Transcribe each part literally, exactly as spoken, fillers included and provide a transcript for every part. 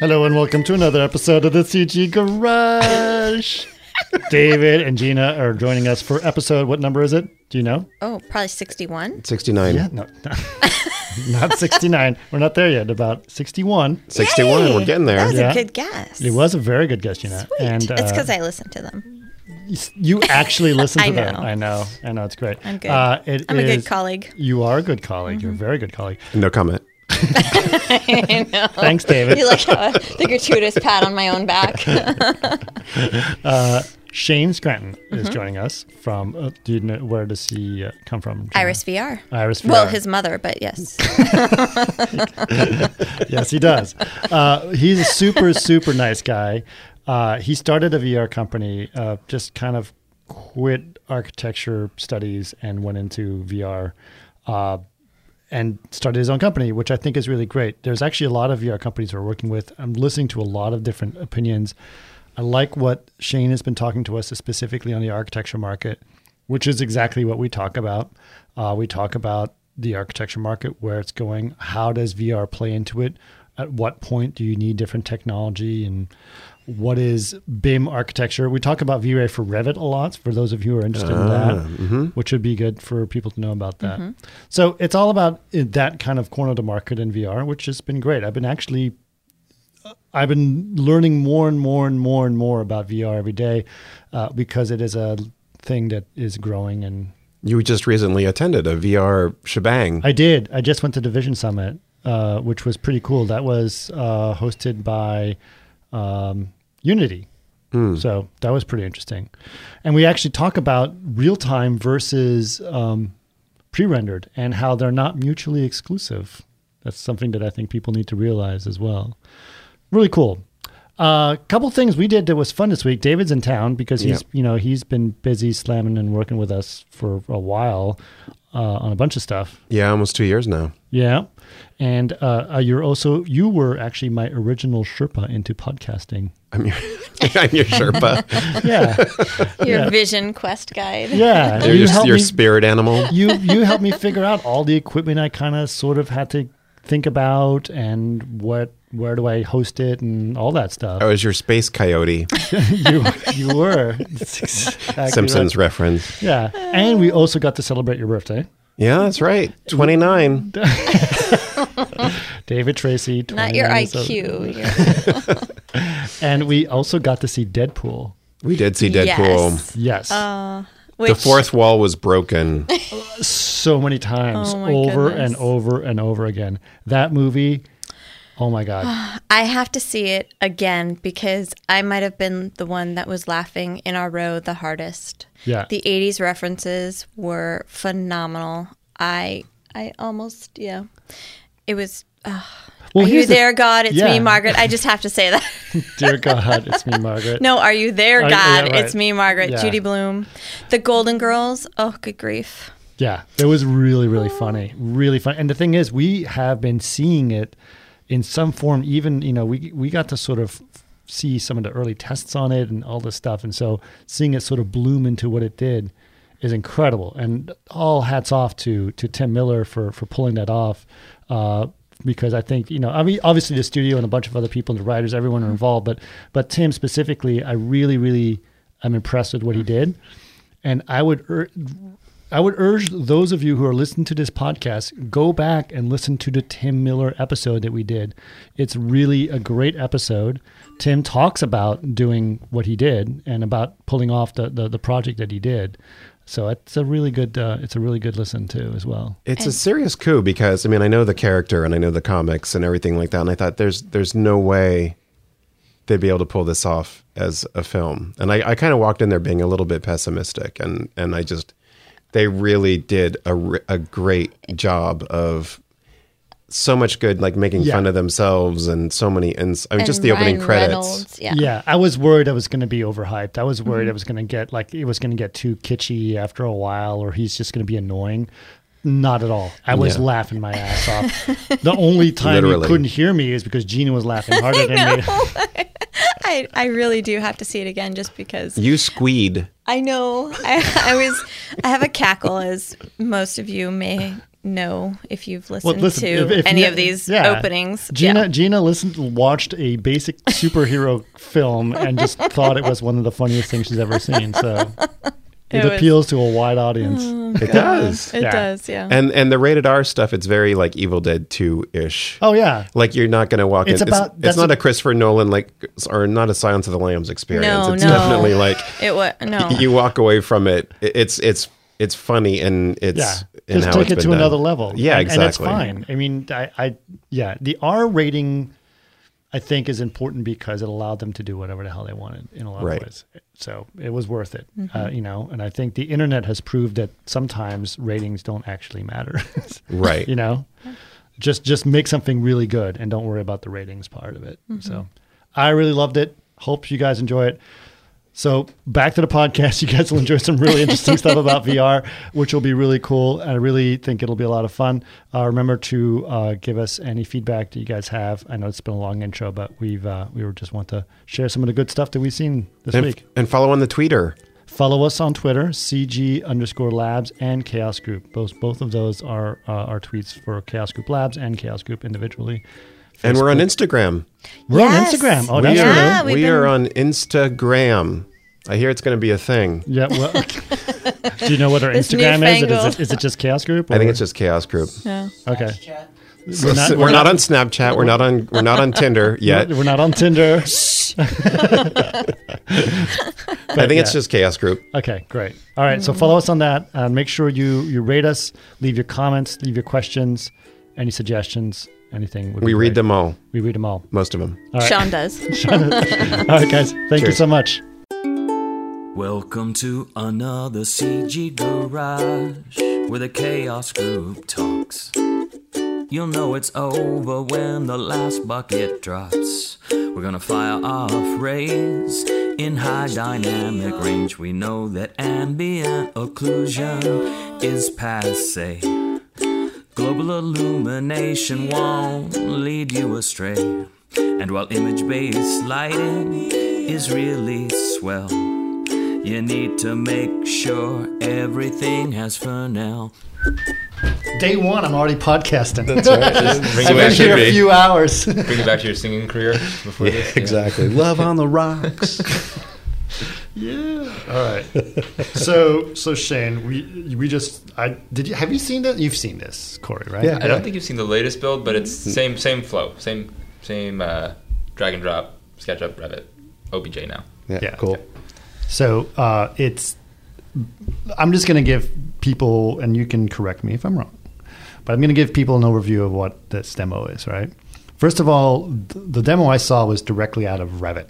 Hello and welcome to another episode of the C G Garage. David and Gina are joining us for episode, what number is it? Do you know? Oh, probably sixty-one. sixty-nine. Yeah, no, no. Not sixty-nine. We're not there yet. About sixty-one. sixty-one. Yay! We're getting there. That was Yeah. a good guess. It was a very good guess, Gina. Sweet. And uh, it's because I listened to them. you actually listen to I them. know. I know. I know. It's great. I'm good. Uh, it I'm a is- good colleague. You are a good colleague. You're a very good colleague. No comment. I know. Thanks, David. You like how the gratuitous pat on my own back. Uh, Shane Scranton is joining us from, uh, do you know, where does he uh, come from? Gina? Iris V R. Iris V R. Well, his mother, but yes. Yes, he does. Uh, he's a super, super nice guy. Uh, he started a V R company, uh, just kind of quit architecture studies and went into V R uh, and started his own company, which I think is really great. There's actually a lot of V R companies we're working with. I'm listening to a lot of different opinions. I like what Shane has been talking to us specifically on the architecture market, which is exactly what we talk about. Uh, we talk about the architecture market, where it's going, how does V R play into it, at what point do you need different technology, and what is B I M architecture. We talk about V-Ray for Revit a lot, for those of you who are interested in that, mm-hmm. which would be good for people to know about that. Mm-hmm. So it's all about that kind of corner of the market in V R, which has been great. I've been actually I've been learning more and more and more and more about V R every day uh, because it is a thing that is growing. And You just recently attended a V R shebang. I did. I just went to Division Summit, uh, which was pretty cool. That was uh, hosted by um, Unity. Mm. So that was pretty interesting. And we actually talk about real-time versus um, pre-rendered and how they're not mutually exclusive. That's something that I think people need to realize as well. Really cool. A uh, couple things we did that was fun this week. David's in town because he's, Yep. you know, he's been busy slamming and working with us for a while uh, on a bunch of stuff. Yeah, almost two years now. Yeah, and uh, uh, you're also you were actually my original Sherpa into podcasting. I'm your, I'm your Sherpa. Yeah, Your Yeah. vision quest guide. yeah. You're You your, helped your me- spirit animal. you you helped me figure out all the equipment I kind of sort of had to think about and what where do I host it and all that stuff. I was your space coyote. you you were That's exactly Simpsons right. reference. Yeah, and we also got to celebrate your birthday, Yeah, that's right. twenty-nine. David Tracy. Not your I twenty-nine, Q. Your, and we also got to see Deadpool. We did see Deadpool. Yes. Yes. Uh, The which, fourth wall was broken. So many times, Oh my over goodness. and over and over again. That movie, oh my God. I have to see it again because I might have been the one that was laughing in our row the hardest. Yeah. The eighties references were phenomenal. I I almost, yeah. It was, uh, Well, are you here's the- there, God? It's yeah. me, Margaret. I just have to say that. Dear God, it's me, Margaret. No, are you there, Oh, God? yeah, right. It's me, Margaret. Yeah. Judy Bloom. The Golden Girls. Oh, good grief. Yeah, it was really, really funny. Really fun. And the thing is, we have been seeing it in some form. Even, you know, we we got to sort of see some of the early tests on it and all this stuff. And so seeing it sort of bloom into what it did is incredible. And all hats off to to Tim Miller for for pulling that off. Uh, because I think, you know, I mean, obviously the studio and a bunch of other people, the writers, everyone are involved, but but Tim specifically, I really, really am impressed with what he did. And I would ur- I would urge those of you who are listening to this podcast, go back and listen to the Tim Miller episode that we did. It's really a great episode. Tim talks about doing what he did and about pulling off the, the, the project that he did. So it's a really good uh, it's a really good listen to as well. It's a serious coup because, I mean, I know the character and I know the comics and everything like that. And I thought there's there's no way they'd be able to pull this off as a film. And I, I kind of walked in there being a little bit pessimistic. And, and I just, they really did a, re- a great job of so much good, like making Yeah. fun of themselves and so many, and I mean, And just the opening Ryan credits. Reynolds, yeah. Yeah, I was worried I was going to be overhyped. I was worried Mm-hmm. I was going to get like it was going to get too kitschy after a while, or he's just going to be annoying. Not at all. I was Yeah. laughing my ass off. The only time Literally. you couldn't hear me is because Gina was laughing harder than me. I, I really do have to see it again just because You squeed. I know I, I was I have a cackle, as most of you may know if you've listened listen, to if- if any you- of these yeah. openings. Gina Yeah. Gina listened, watched a basic superhero film and just thought it was one of the funniest things she's ever seen. So it, It was- appeals to a wide audience. It does. It Yeah. does, yeah. And and the rated R stuff, it's very like Evil Dead two ish. Oh yeah, Like you're not going to walk It's in. about- it's, that's it's not a- a Christopher Nolan like, or not a Silence of the Lambs experience. No, it's no. definitely like it was no. you walk away from it. It's it's it's funny and it's yeah. and Just how take it's it been to done. another level. Yeah, and, exactly. And it's fine. I mean, I, I yeah, the R rating, I think, is important because it allowed them to do whatever the hell they wanted in a lot Right. of ways. So it was worth it, uh, you know. And I think the internet has proved that sometimes ratings don't actually matter. Right. You know, just just make something really good and don't worry about the ratings part of it. So I really loved it. Hope you guys enjoy it. So back to the podcast. You guys will enjoy some really interesting stuff about V R, which will be really cool. And I really think it'll be a lot of fun. Uh, remember to uh, give us any feedback that you guys have. I know it's been a long intro, but we've uh, we were just want to share some of the good stuff that we've seen this And, week. and follow on the Twitter. Follow us on Twitter, C G underscore labs and Chaos Group. Both both of those are uh, our tweets for Chaos Group Labs and Chaos Group individually. And we're on Facebook. Instagram. We're Yes. on Instagram. Oh, we that's Yeah, true. we've we been- are on Instagram. I hear it's going to be a thing. Yeah. Well, do you know what our This Instagram is? Is newfangled- it, is it just Chaos Group? I think or- it's just Chaos Group. Yeah. okay. Chat. We're not, We're not on Snapchat. We're not on. We're not on Tinder yet. We're not on Tinder. I think it's yeah. just Chaos Group. Okay, great. All right, so follow us on that. Uh, make sure you you rate us, leave your comments, leave your questions, any suggestions, anything. Would We be read great. them all, We read them all. most of them. All right. Sean does. All right, guys. Thank you Cheers. so much. Welcome to another C G garage where the Chaos Group talks. You'll know it's over when the last bucket drops. We're gonna fire off rays in high dynamic range. We know that ambient occlusion is passe. Global illumination won't lead you astray. And while image-based lighting is really swell, you need to make sure everything has Fresnel. Day one, I'm already podcasting. That's right. Just bring I've it been back here to a your, few hours. bring it back to your singing career before this. Yeah. Exactly. Love on the rocks. Yeah. All right. So, so Shane, we we just I did you have you seen that? You've seen this, Corey, right? Yeah. I don't think you've seen the latest build, but it's same same flow, same same uh, drag and drop, SketchUp, Revit, O B J now. Yeah, Yeah. cool. So uh, it's. I'm just going to give people, and you can correct me if I'm wrong, but I'm going to give people an overview of what this demo is. Right. First of all, th- the demo I saw was directly out of Revit.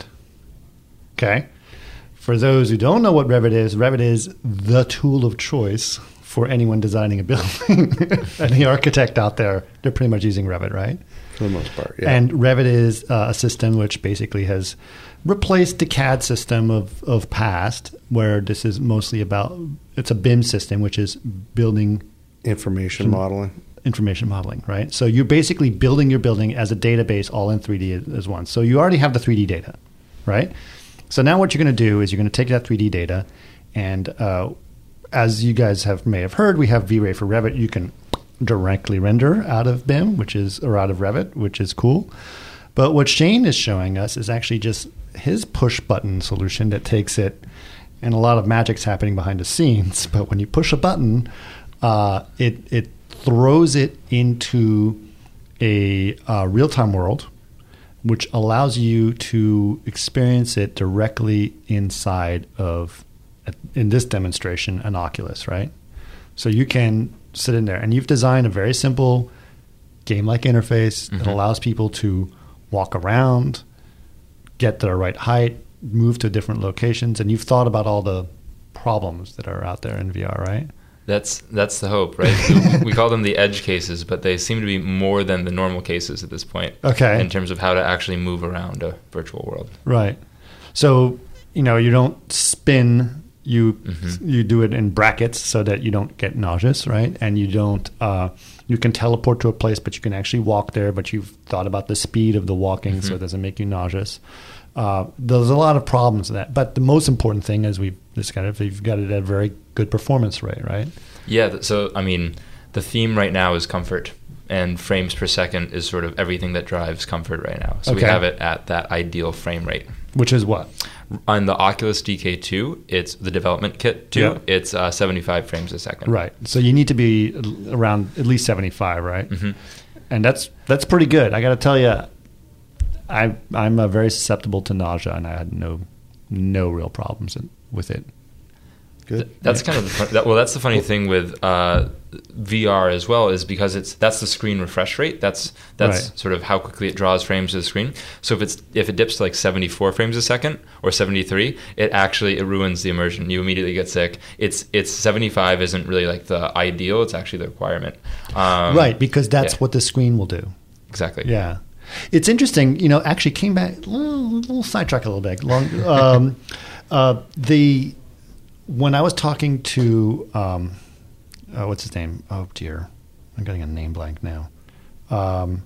Okay. For those who don't know what Revit is, Revit is the tool of choice for anyone designing a building. Any architect out there, they're pretty much using Revit, right? For the most part, yeah. And Revit is uh, a system which basically has replaced the C A D system of, of past, where this is mostly about, it's a B I M system, which is building Information modeling. information modeling, right? So you're basically building your building as a database all in three D as one. So you already have the three D data, right? So now what you're going to do is you're going to take that three D data, and uh, as you guys have may have heard, we have V-Ray for Revit. You can directly render out of B I M, which is or out of Revit, which is cool. But what Shane is showing us is actually just his push button solution that takes it, and a lot of magic's happening behind the scenes. But when you push a button, uh, it it throws it into a uh, real-time world, which allows you to experience it directly inside of, in this demonstration, an Oculus, right? So you can sit in there, and you've designed a very simple game-like interface that allows people to walk around, get to the right height, move to different locations, and you've thought about all the problems that are out there in V R, right? That's that's the hope, right? we, we call them the edge cases, but they seem to be more than the normal cases at this point. Okay. In terms of how to actually move around a virtual world. Right. So, you know, you don't spin, you Mhm. you do it in brackets so that you don't get nauseous, right? And you don't, uh, you can teleport to a place, but you can actually walk there, but you've thought about the speed of the walking so it doesn't make you nauseous. Uh, there's a lot of problems with that. But the most important thing is we've discovered, you've got it at a very good performance rate, right? Yeah, th- so I mean, the theme right now is comfort, and frames per second is sort of everything that drives comfort right now. So we Okay. have it at that ideal frame rate. Which is what? On the Oculus D K two, it's the development kit two. Yeah. It's uh, seventy-five frames a second. Right. So you need to be around at least seventy-five, right? Mm-hmm. And that's that's pretty good. I got to tell you, I I'm uh, very susceptible to nausea, and I had no no real problems in, with it. Good. That's kind of the fun, that, well. That's the funny thing with uh, V R as well, is because it's that's the screen refresh rate. That's that's Right. sort of how quickly it draws frames to the screen. So if it's if it dips to like seventy-four frames a second or seventy-three, it actually it ruins the immersion. You immediately get sick. It's it's seventy-five isn't really like the ideal. It's actually the requirement. Um, Right, because that's yeah. what the screen will do. Exactly. Yeah. It's interesting, you know, actually came back, little, little sidetrack a little bit. Long, um, uh, the, when I was talking to, um, uh, what's his name? Oh, dear. I'm getting a name blank now. Um,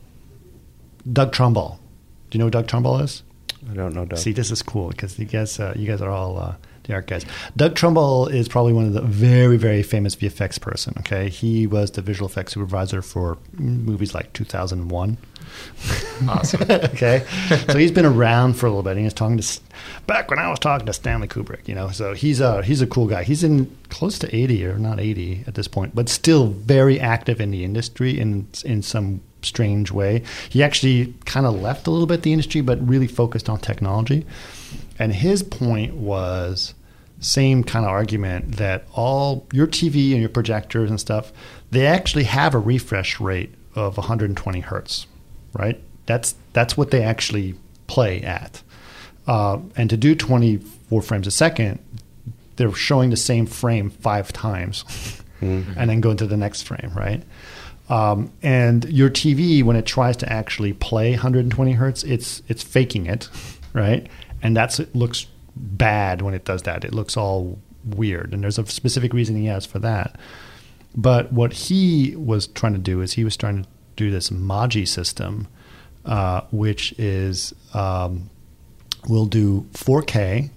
Doug Trumbull. Do you know who Doug Trumbull is? I don't know, Doug. See, this is cool because you guys, uh, you guys are all uh, the art guys. Doug Trumbull is probably one of the very, very famous V F X person. Okay, he was the visual effects supervisor for movies like two thousand one. Awesome. Okay, so he's been around for a little bit. And he was talking to back when I was talking to Stanley Kubrick. You know, so he's a he's a cool guy. He's in close to eighty or not eighty at this point, but still very active in the industry in in some strange way. He actually kind of left a little bit the industry, but really focused on technology. And his point was same kind of argument that all your T V and your projectors and stuff, they actually have a refresh rate of one hundred twenty hertz, right? That's that's what they actually play at. Uh, and to do twenty-four frames a second, they're showing the same frame five times mm-hmm. and then go into the next frame, right? Um, and your T V, when it tries to actually play one hundred twenty hertz, it's it's faking it, right? And that's it looks bad when it does that. It looks all weird, and there's a specific reason he has for that. But what he was trying to do is he was trying to do this Maji system, uh, which is um, will do four K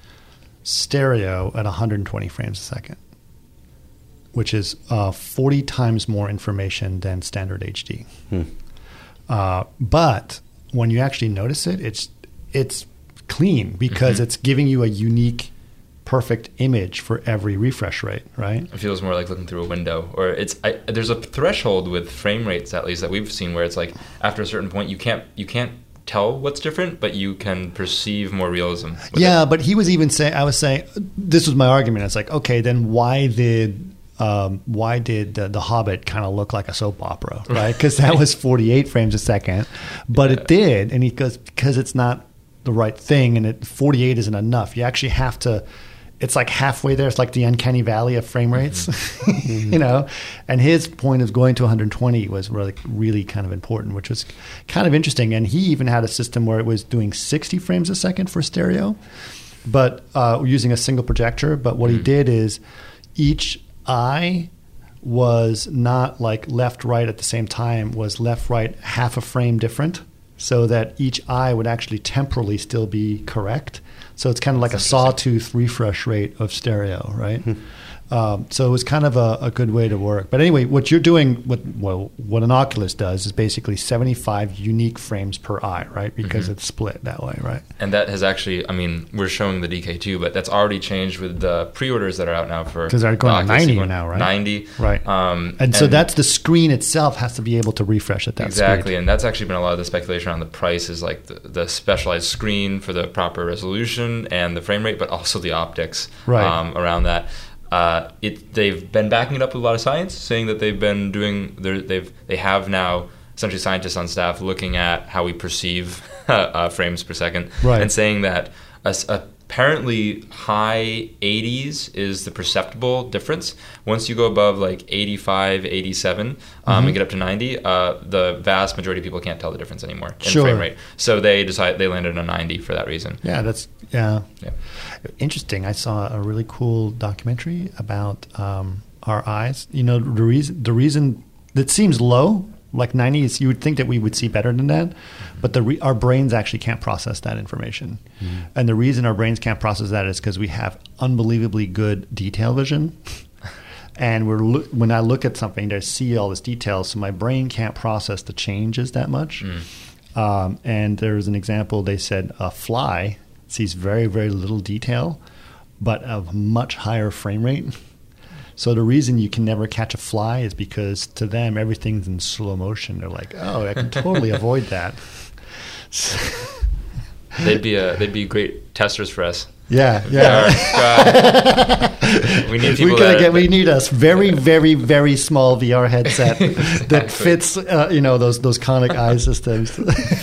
stereo at one hundred twenty frames a second, which is uh, forty times more information than standard H D. Hmm. Uh, but when you actually notice it, it's it's clean because mm-hmm. it's giving you a unique, perfect image for every refresh rate, right? It feels more like looking through a window, or it's I, there's a threshold with frame rates, at least that we've seen, where it's like after a certain point you can't you can't tell what's different, but you can perceive more realism. Yeah, it. but he was even saying, I was saying, this was my argument. It's like, okay, then why did um, why did uh, The Hobbit kind of look like a soap opera, right? Because that was forty-eight frames a second, but yeah. it did, and he goes because it's not the right thing, and it forty-eight isn't enough. You actually have to. It's like halfway there. It's like the uncanny valley of frame rates, mm-hmm. you know. And his point of going to one hundred twenty was really, really kind of important, which was kind of interesting. And he even had a system where it was doing sixty frames a second for stereo, but uh, using a single projector. But what mm-hmm. he did is each eye was not like left, right at the same time. Was left, right half a frame different, so that each eye would actually temporally still be correct. So it's kind of like That's a sawtooth refresh rate of stereo, right? Hmm. Um, so it was kind of a, a good way to work. But anyway, what you're doing, what well, what an Oculus does is basically seventy-five unique frames per eye, right? Because mm-hmm. it's split that way, right? And that has actually, I mean, we're showing the D K two, but that's already changed with the pre-orders that are out now for because they're going to ninety now, right? ninety, right? Um, and, and so that's the screen itself has to be able to refresh at that exactly, speed. And that's actually been a lot of the speculation on the price is like the, the specialized screen for the proper resolution and the frame rate, but also the optics right. um, around that. Uh, it, they've been backing it up with a lot of science, saying that they've been doing. They've they have now essentially scientists on staff looking at how we perceive uh, frames per second, right. and saying that a, apparently high eighties is the perceptible difference. Once you go above like eighty-five, eighty-seven, um, mm-hmm. and get up to ninety, uh, the vast majority of people can't tell the difference anymore in sure. frame rate. So they decided they landed on ninety for that reason. Yeah, that's yeah. yeah. Interesting. I saw a really cool documentary about um, our eyes. You know, the reason the reason that seems low, like ninety, is you would think that we would see better than that, mm-hmm. but the re- our brains actually can't process that information. Mm-hmm. And the reason our brains can't process that is because we have unbelievably good detail vision. And we're lo- when I look at something, I see all this detail, so my brain can't process the changes that much. Mm. Um, and there's an example. They said a fly sees very, very little detail, but of much higher frame rate. So the reason you can never catch a fly is because to them everything's in slow motion. They're like, oh, I can totally avoid that. They'd be a, they'd be great testers for us. Yeah, yeah. God. We need people we gotta that, get. We need a very, very, very small V R headset Exactly. that fits, uh, you know, those those conic eye systems.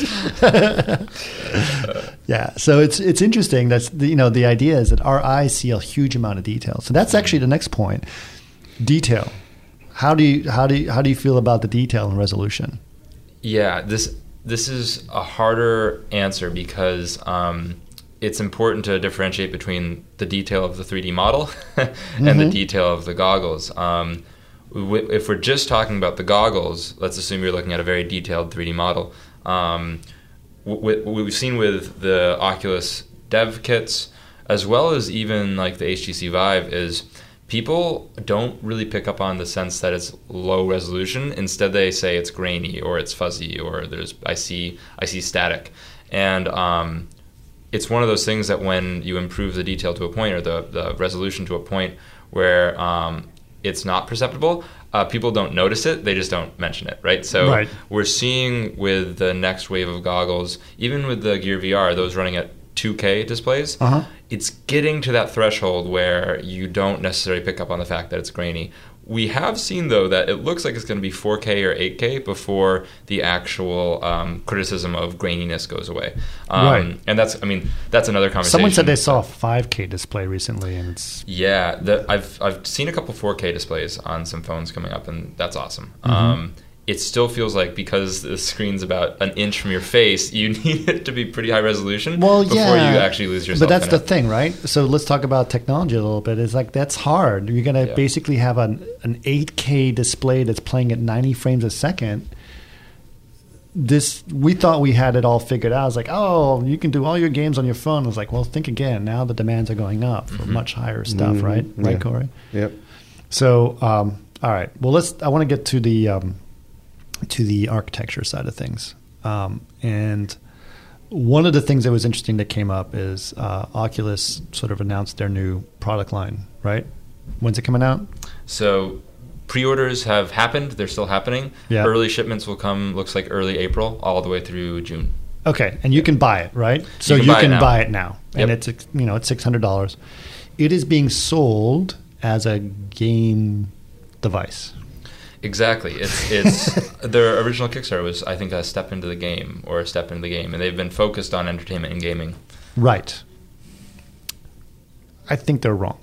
Yeah, so it's it's interesting. That's the, you know the idea is that our eyes see a huge amount of detail. So that's actually the next point. Detail. How do you how do you, how do you feel about the detail and resolution? Yeah, this this is a harder answer because um, it's important to differentiate between the detail of the three D model and Mm-hmm. the detail of the goggles. Um, w- if we're just talking about the goggles, let's assume you're looking at a very detailed three D model. Um, w- what we've seen with the Oculus dev kits, as well as even like the H T C Vive, is people don't really pick up on the sense that it's low resolution. Instead, they say it's grainy or it's fuzzy or there's I see I see static, and um, it's one of those things that when you improve the detail to a point or the, the resolution to a point where um, it's not perceptible, uh, people don't notice it. They just don't mention it, right? So Right. we're seeing with the next wave of goggles, even with the Gear V R, those running at two K displays, Uh-huh. it's getting to that threshold where you don't necessarily pick up on the fact that it's grainy. We have seen, though, that it looks like it's going to be four K or eight K before the actual um, criticism of graininess goes away. Um, Right. And that's, I mean, that's another conversation. Someone said they saw a five K display recently, and it's Yeah, the, I've I've seen a couple four K displays on some phones coming up, and that's awesome. Mm-hmm. Um, it still feels like because the screen's about an inch from your face, you need it to be pretty high resolution well, before yeah. you actually lose yourself. But that's in the it. thing, right? So let's talk about technology a little bit. It's like that's hard. You're gonna Yeah. basically have an an eight K display that's playing at ninety frames a second. This we thought we had it all figured out. It's like, oh, you can do all your games on your phone. I was like, well, think again. Now the demands are going up for Mm-hmm. much higher stuff, Mhm. right? Right, Yeah. Corey? Yep. So, um, all right. Well, let's. I want to get to the um, to the architecture side of things, um, and one of the things that was interesting that came up is uh, Oculus sort of announced their new product line. Right? When's it coming out? So pre-orders have happened. They're still happening. Yeah. Early shipments will come, looks like early April, all the way through June. Okay, and you can buy it, right? So can you buy it can now. buy it now, and Yep. it's you know it's six hundred dollars. It is being sold as a game device. Exactly. It's it's their original Kickstarter was, I think, a step into the game or a step into the game, and they've been focused on entertainment and gaming. Right. I think they're wrong.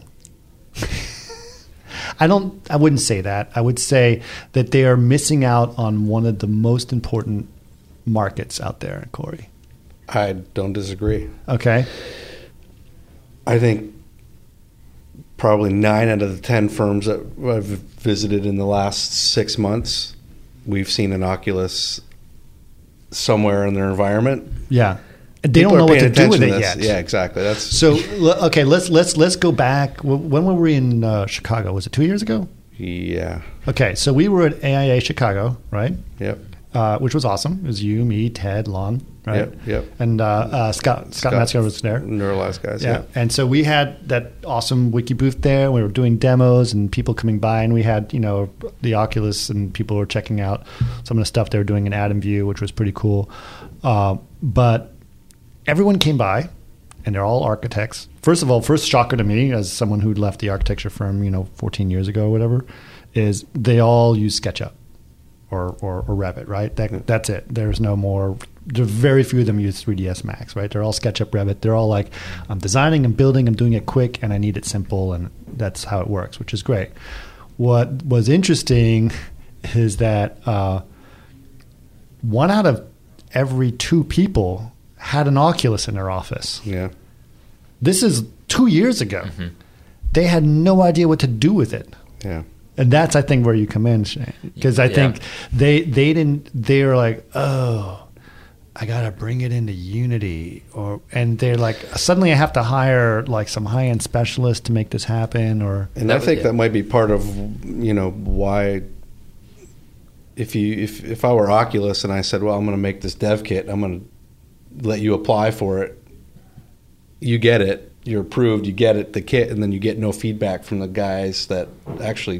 I don't. I wouldn't say that. I would say that they are missing out on one of the most important markets out there, Corey. I don't disagree. Okay. I think probably nine out of the ten firms that I've visited in the last six months, we've seen an Oculus somewhere in their environment. Yeah. They People don't are know what paying to do with attention it to this. yet. Yeah, exactly. That's So l- okay, let's let's let's go back. W- When were we in uh, Chicago? Was it two years ago? yeah. Okay, so we were at A I A Chicago, right? Yep. Uh, which was awesome. It was you, me, Ted, Lon, right? Yep, yep. And uh, uh, Scott Scott Metzger was there. Neuralize guys. Yeah. Yeah. And so we had that awesome wiki booth there. We were doing demos and people coming by, and we had, you know, the Oculus, and people were checking out some of the stuff they were doing in Atom View, which was pretty cool. Uh, but everyone came by, and they're all architects. First of all, first shocker to me as someone who left the architecture firm, you know, fourteen years ago or whatever, is they all use SketchUp or, or, or Revit, right? That, that's it. There's no more. There very few of them use three D S Max, right? They're all SketchUp, Revit. They're all like, I'm designing, I'm building, I'm doing it quick, and I need it simple, and that's how it works, which is great. What was interesting is that uh, one out of every two people had an Oculus in their office. Yeah. This is two years ago. Mm-hmm. They had no idea what to do with it. Yeah. And that's, I think, where you come in, Shane. Because I Yeah. think they they didn't. They were like, oh, I gotta bring it into Unity, or and they're like, suddenly I have to hire like some high end specialist to make this happen, or And That I was- think yeah. that might be part of, you know, why. If you if if I were Oculus and I said, well, I'm going to make this dev kit, I'm going to let you apply for it. You get it, you're approved, you get it, the kit, and then you get no feedback from the guys that actually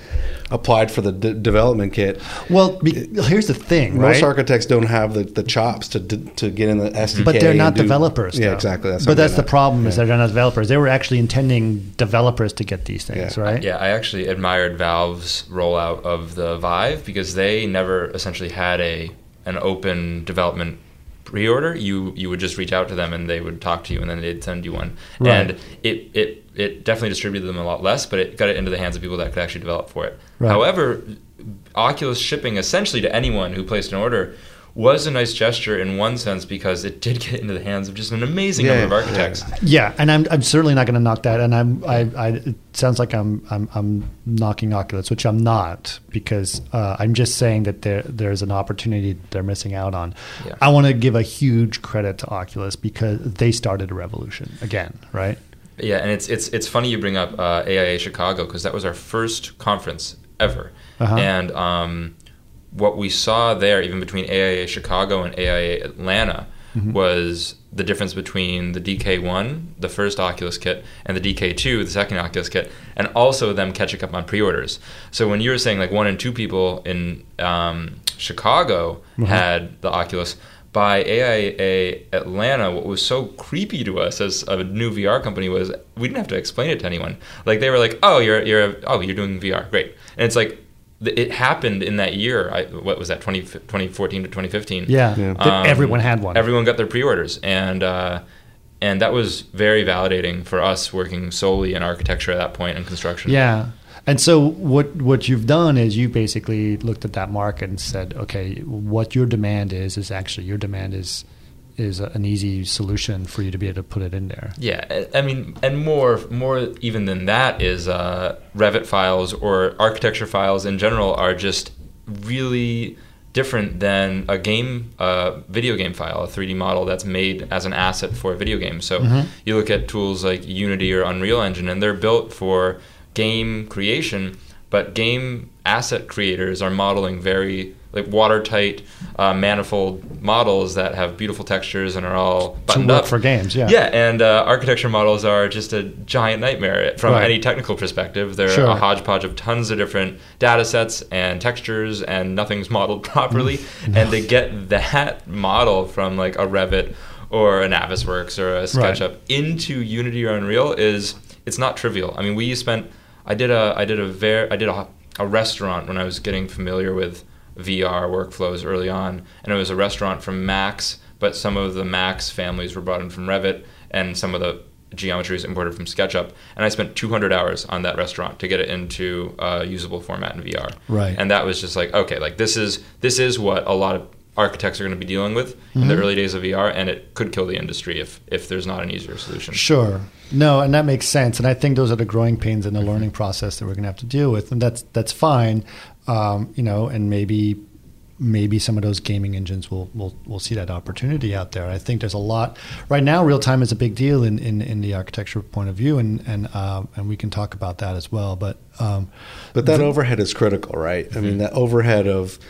applied for the d- development kit. well, be, here's the thing, Most right? architects don't have the, the chops to d- to get in the S D K. But they're not and do- developers. Yeah, though. exactly. That's but what I'm that's the getting at. problem is Yeah. that they're not developers. They were actually intending developers to get these things, Yeah. right? Yeah, I actually admired Valve's rollout of the Vive because they never essentially had a an open development pre-order. You you would just reach out to them and they would talk to you and then they'd send you one. Right. And it, it it definitely distributed them a lot less, but it got it into the hands of people that could actually develop for it. Right. However, Oculus shipping essentially to anyone who placed an order was a nice gesture in one sense because it did get into the hands of just an amazing Yeah, number of yeah. architects. Yeah, and I'm I'm certainly not going to knock that. And I'm I, I it sounds like I'm I'm I'm knocking Oculus, which I'm not, because uh, I'm just saying that there there's an opportunity they're missing out on. Yeah. I want to give a huge credit to Oculus because they started a revolution again, right? Yeah, and it's it's it's funny you bring up uh, A I A Chicago because that was our first conference ever, Uh-huh. and um, what we saw there, even between A I A Chicago and A I A Atlanta, Mm-hmm. was the difference between the D K one, the first Oculus kit, and the D K two, the second Oculus kit, and also them catching up on pre-orders. So when you were saying like one in two people in um, Chicago Mm-hmm. had the Oculus, by A I A Atlanta, what was so creepy to us as a new V R company was we didn't have to explain it to anyone. Like they were like, "Oh, you're you're a, oh you're doing V R, great." And it's like th- it happened in that year. I, what was that? twenty, twenty fourteen to twenty fifteen. Yeah, Yeah. That Um, everyone had one. Everyone got their pre-orders, and uh, and that was very validating for us working solely in architecture at that point and construction. Yeah. And so what what you've done is you basically looked at that market and said, okay, what your demand is is actually your demand is is an easy solution for you to be able to put it in there. Yeah, I- I mean, and more, more even than that is uh, Revit files or architecture files in general are just really different than a game, uh, video game file, a three D model that's made as an asset for a video game. So you look at tools like Unity or Unreal Engine, and they're built for game creation, but game asset creators are modeling very like watertight, uh, manifold models that have beautiful textures and are all To buttoned work up for games, yeah. Yeah, and uh, architecture models are just a giant nightmare from Right. any technical perspective. They're Sure. a hodgepodge of tons of different data sets and textures, and nothing's modeled properly. Mm. And to get that model from like a Revit or a Navisworks or a SketchUp into Unity or Unreal is it's not trivial. I mean, we spent I did a I did a ver- I did a, a restaurant when I was getting familiar with V R workflows early on, and it was a restaurant from Max, but some of the Max families were brought in from Revit, and some of the geometries imported from SketchUp. And I spent two hundred hours on that restaurant to get it into a usable format in V R. Right. And that was just like, okay, like this is this is what a lot of architects are going to be dealing with in the early days of V R, and it could kill the industry if if there's not an easier solution. Sure. No, and that makes sense. And I think those are the growing pains in the learning process that we're going to have to deal with, and that's that's fine. Um, you know, and maybe maybe some of those gaming engines will will will see that opportunity out there. I think there's a lot right now. Real time is a big deal in, in, in the architecture point of view, and and uh, and we can talk about that as well. But um, But that overhead is critical, right? I mean, that overhead of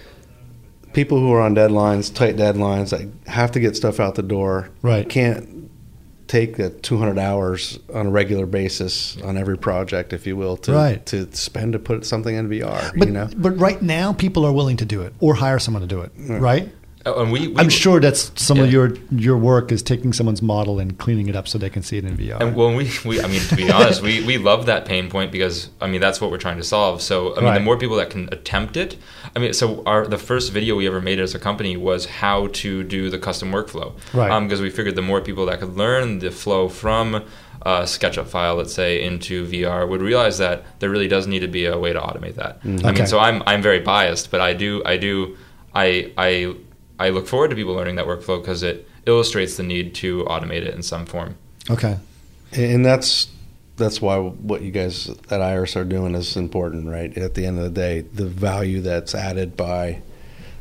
people who are on deadlines, tight deadlines, that have to get stuff out the door, Right. can't take the two hundred hours on a regular basis on every project, if you will, to Right. to spend to put something in V R. but you know, but right now people are willing to do it or hire someone to do it, right? Oh, and we, we I'm sure that's some of Yeah. your your work is taking someone's model and cleaning it up so they can see it in V R. And well, we, we, I mean, to be honest, we, we love that pain point because, I mean, that's what we're trying to solve. So, I mean, Right. the more people that can attempt it, I mean, so our the first video we ever made as a company was how to do the custom workflow. Right. Um, because we figured the more people that could learn the flow from a SketchUp file, let's say, into V R, would realize that there really does need to be a way to automate that. I Okay. mean, so I'm I'm very biased, but I do I do I I I look forward to people learning that workflow because it illustrates the need to automate it in some form. Okay. and that's that's why what you guys at Iris are doing is important, right? At the end of the day, the value that's added by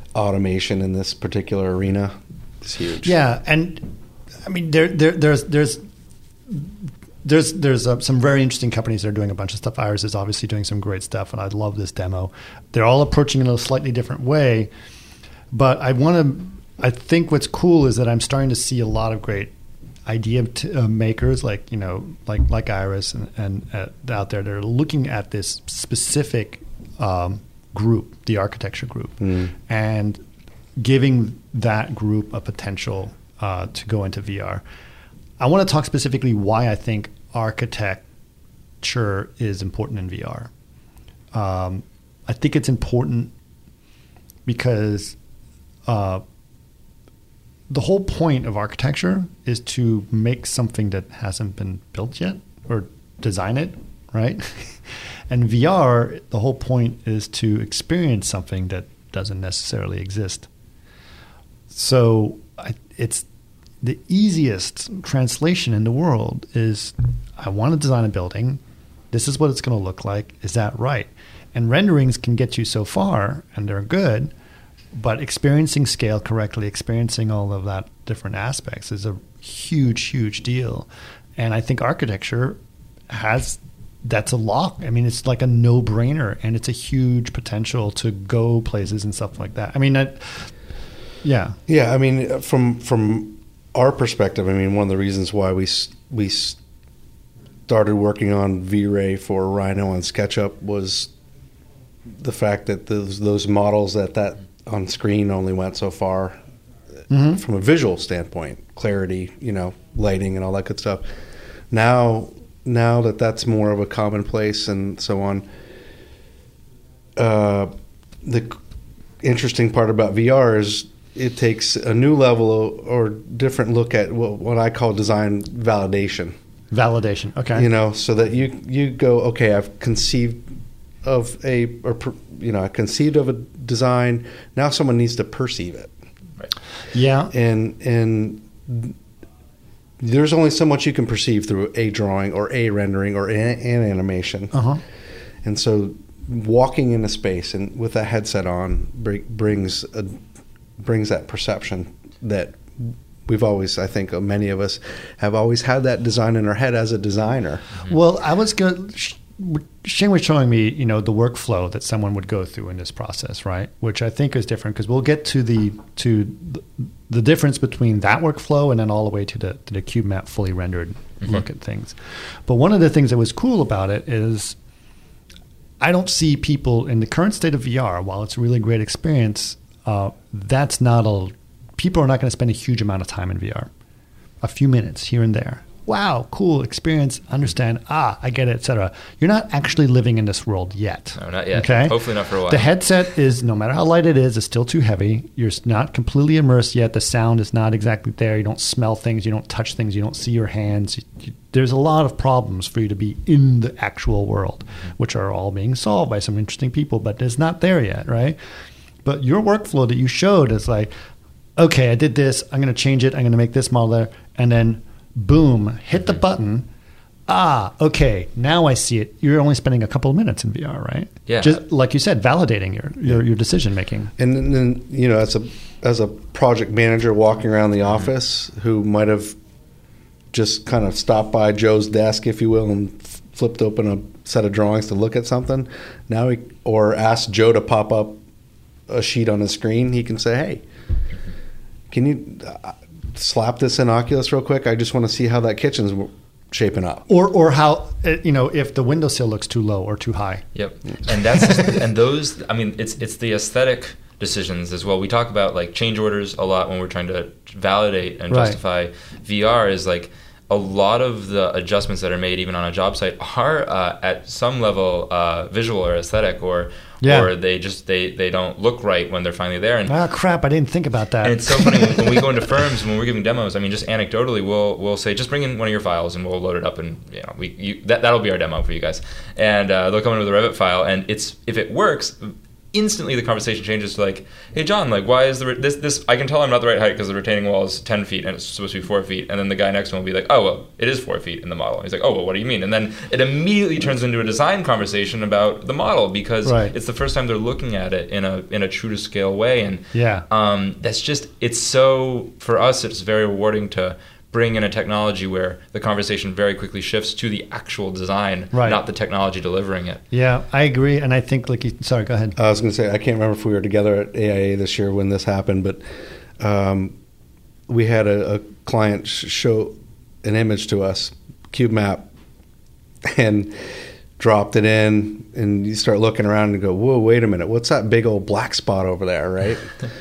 automation in this particular arena is huge. Yeah, and I mean there, there there's there's there's there's uh, some very interesting companies that are doing a bunch of stuff. Iris is obviously doing some great stuff, and I love this demo. They're all approaching it in a slightly different way, but I want to. I think what's cool is that I'm starting to see a lot of great idea t- uh, makers like you know like like Iris and, and uh, out there that are looking at this specific um, group, the architecture group, mm. and giving that group a potential uh, to go into V R. I want to talk specifically why I think architecture is important in V R. Um, I think it's important because uh, the whole point of architecture is to make something that hasn't been built yet or design it, right? And V R, the whole point is to experience something that doesn't necessarily exist. So I, it's the easiest translation in the world is I want to design a building. This is what it's going to look like. Is that right? And renderings can get you so far, and they're good. But experiencing scale correctly, experiencing all of that different aspects is a huge, huge deal. And I think architecture has, that's a lock. I mean, it's like a no-brainer, and it's a huge potential to go places and stuff like that. I mean, I, yeah. Yeah, I mean, from from our perspective, I mean, one of the reasons why we we started working on V-Ray for Rhino and SketchUp was the fact that those those models at that on screen only went so far mm-hmm. from a visual standpoint, clarity, you know, lighting and all that good stuff. Now, now that that's more of a commonplace and so on, uh, the interesting part about V R is it takes a new level or different look at what, what I call design validation. Validation, okay. You know, so that you you go, okay, I've conceived of a, or you know, I conceived of a design. Now someone needs to perceive it. Right. Yeah. And and there's only so much you can perceive through a drawing or a rendering or an, an animation. Uh-huh. And so walking in a space and with a headset on brings a, brings that perception that we've always, I think many of us have always had that design in our head as a designer. Well, I was going to... Shane was showing me, you know, the workflow that someone would go through in this process, right? Which I think is different because we'll get to the to the difference between that workflow and then all the way to the to the CubeMap fully rendered mm-hmm. look at things. But one of the things that was cool about it is I don't see people in the current state of V R. While it's a really great experience, uh, that's not a people are not going to spend a huge amount of time in V R. A few minutes here and there. Wow, cool experience, understand, ah, I get it, et cetera. You're not actually living in this world yet. No, not yet. Okay? Hopefully not for a while. The headset is, no matter how light it is, it's still too heavy. You're not completely immersed yet. The sound is not exactly there. You don't smell things. You don't touch things. You don't see your hands. You, you, there's a lot of problems for you to be in the actual world, which are all being solved by some interesting people, but it's not there yet, right? But your workflow that you showed is like, okay, I did this. I'm going to change it. I'm going to make this model there. And then boom, hit the button. Ah, okay, now I see it. You're only spending a couple of minutes in V R, right? Yeah. Just like you said, validating your your, your decision making. And then, you know, as a as a project manager walking around the office who might have just kind of stopped by Joe's desk, if you will, and f- flipped open a set of drawings to look at something, now he, or asked Joe to pop up a sheet on his screen, he can say, hey, can you... Uh, slap this in Oculus real quick. I just want to see how that kitchen's shaping up. Or or how, you know, if the windowsill looks too low or too high. Yep. And that's and those, I mean, it's it's the aesthetic decisions as well. We talk about like change orders a lot when we're trying to validate and right. justify V R is like a lot of the adjustments that are made even on a job site are uh, at some level uh, visual or aesthetic or yeah. or they just they, they don't look right when they're finally there. And ah, crap! I didn't think about that. And it's so funny when, when we go into firms when we're giving demos. I mean, just anecdotally, we'll we'll say just bring in one of your files and we'll load it up and you know we you, that that'll be our demo for you guys. And uh, they'll come in with a Revit file and it's if it works. instantly the conversation changes to like, hey John, like why is the re- this this I can tell I'm not the right height because the retaining wall is ten feet and it's supposed to be four feet, and then the guy next to him will be like, oh well, it is four feet in the model. He's like, oh well, what do you mean? And then it immediately turns into a design conversation about the model because Right. it's the first time they're looking at it in a in a true to scale way, and Yeah. um, that's just it's so for us it's very rewarding to bring in a technology where the conversation very quickly shifts to the actual design, Right. not the technology delivering it. Yeah, I agree, and I think like you, sorry, go ahead. I was going to say, I can't remember if we were together at A I A this year when this happened, but um, we had a, a client sh- show an image to us, cube map, and dropped it in, and you start looking around and go, whoa, wait a minute, what's that big old black spot over there, right?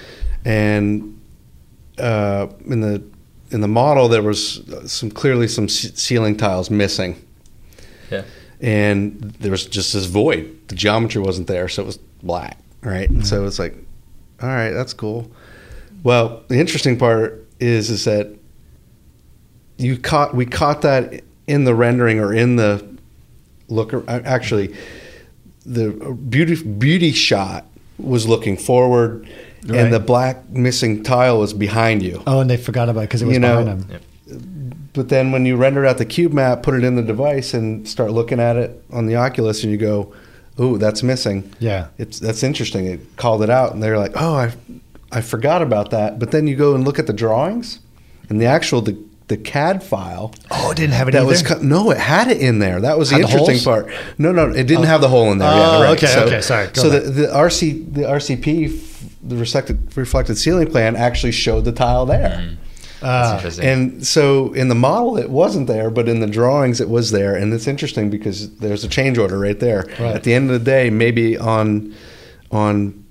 and uh, in the in the model, there was some clearly some c- ceiling tiles missing. Yeah. And there was just this void. The geometry wasn't there, so it was black, right? Mm-hmm. So it's like, all right, that's cool. Well, the interesting part is is that you caught we caught that in the rendering or in the look. Actually, the beauty beauty shot was looking forward, right. And the black missing tile was behind you. Oh, and they forgot about it because it was you know, behind them. Yep. But then when you render out the cube map, put it in the device, and start looking at it on the Oculus, and you go, "Ooh, that's missing." Yeah, it's that's interesting. It called it out, and they're like, "Oh, I, I forgot about that." But then you go and look at the drawings, and the actual the, the C A D file. Oh, it didn't have it that either? was cut, no, it had it in there. That was the Had the interesting holes? part. No, no, it didn't Oh. have the hole in there. Oh, yeah, right. okay, so, okay, sorry. Go so back. the, the R C the R C P, the reflected reflected ceiling plan, actually showed the tile there. Mm. Uh, That's interesting. And so in the model, it wasn't there, but in the drawings, it was there. And it's interesting because there's a change order right there. Right. At the end of the day, maybe on on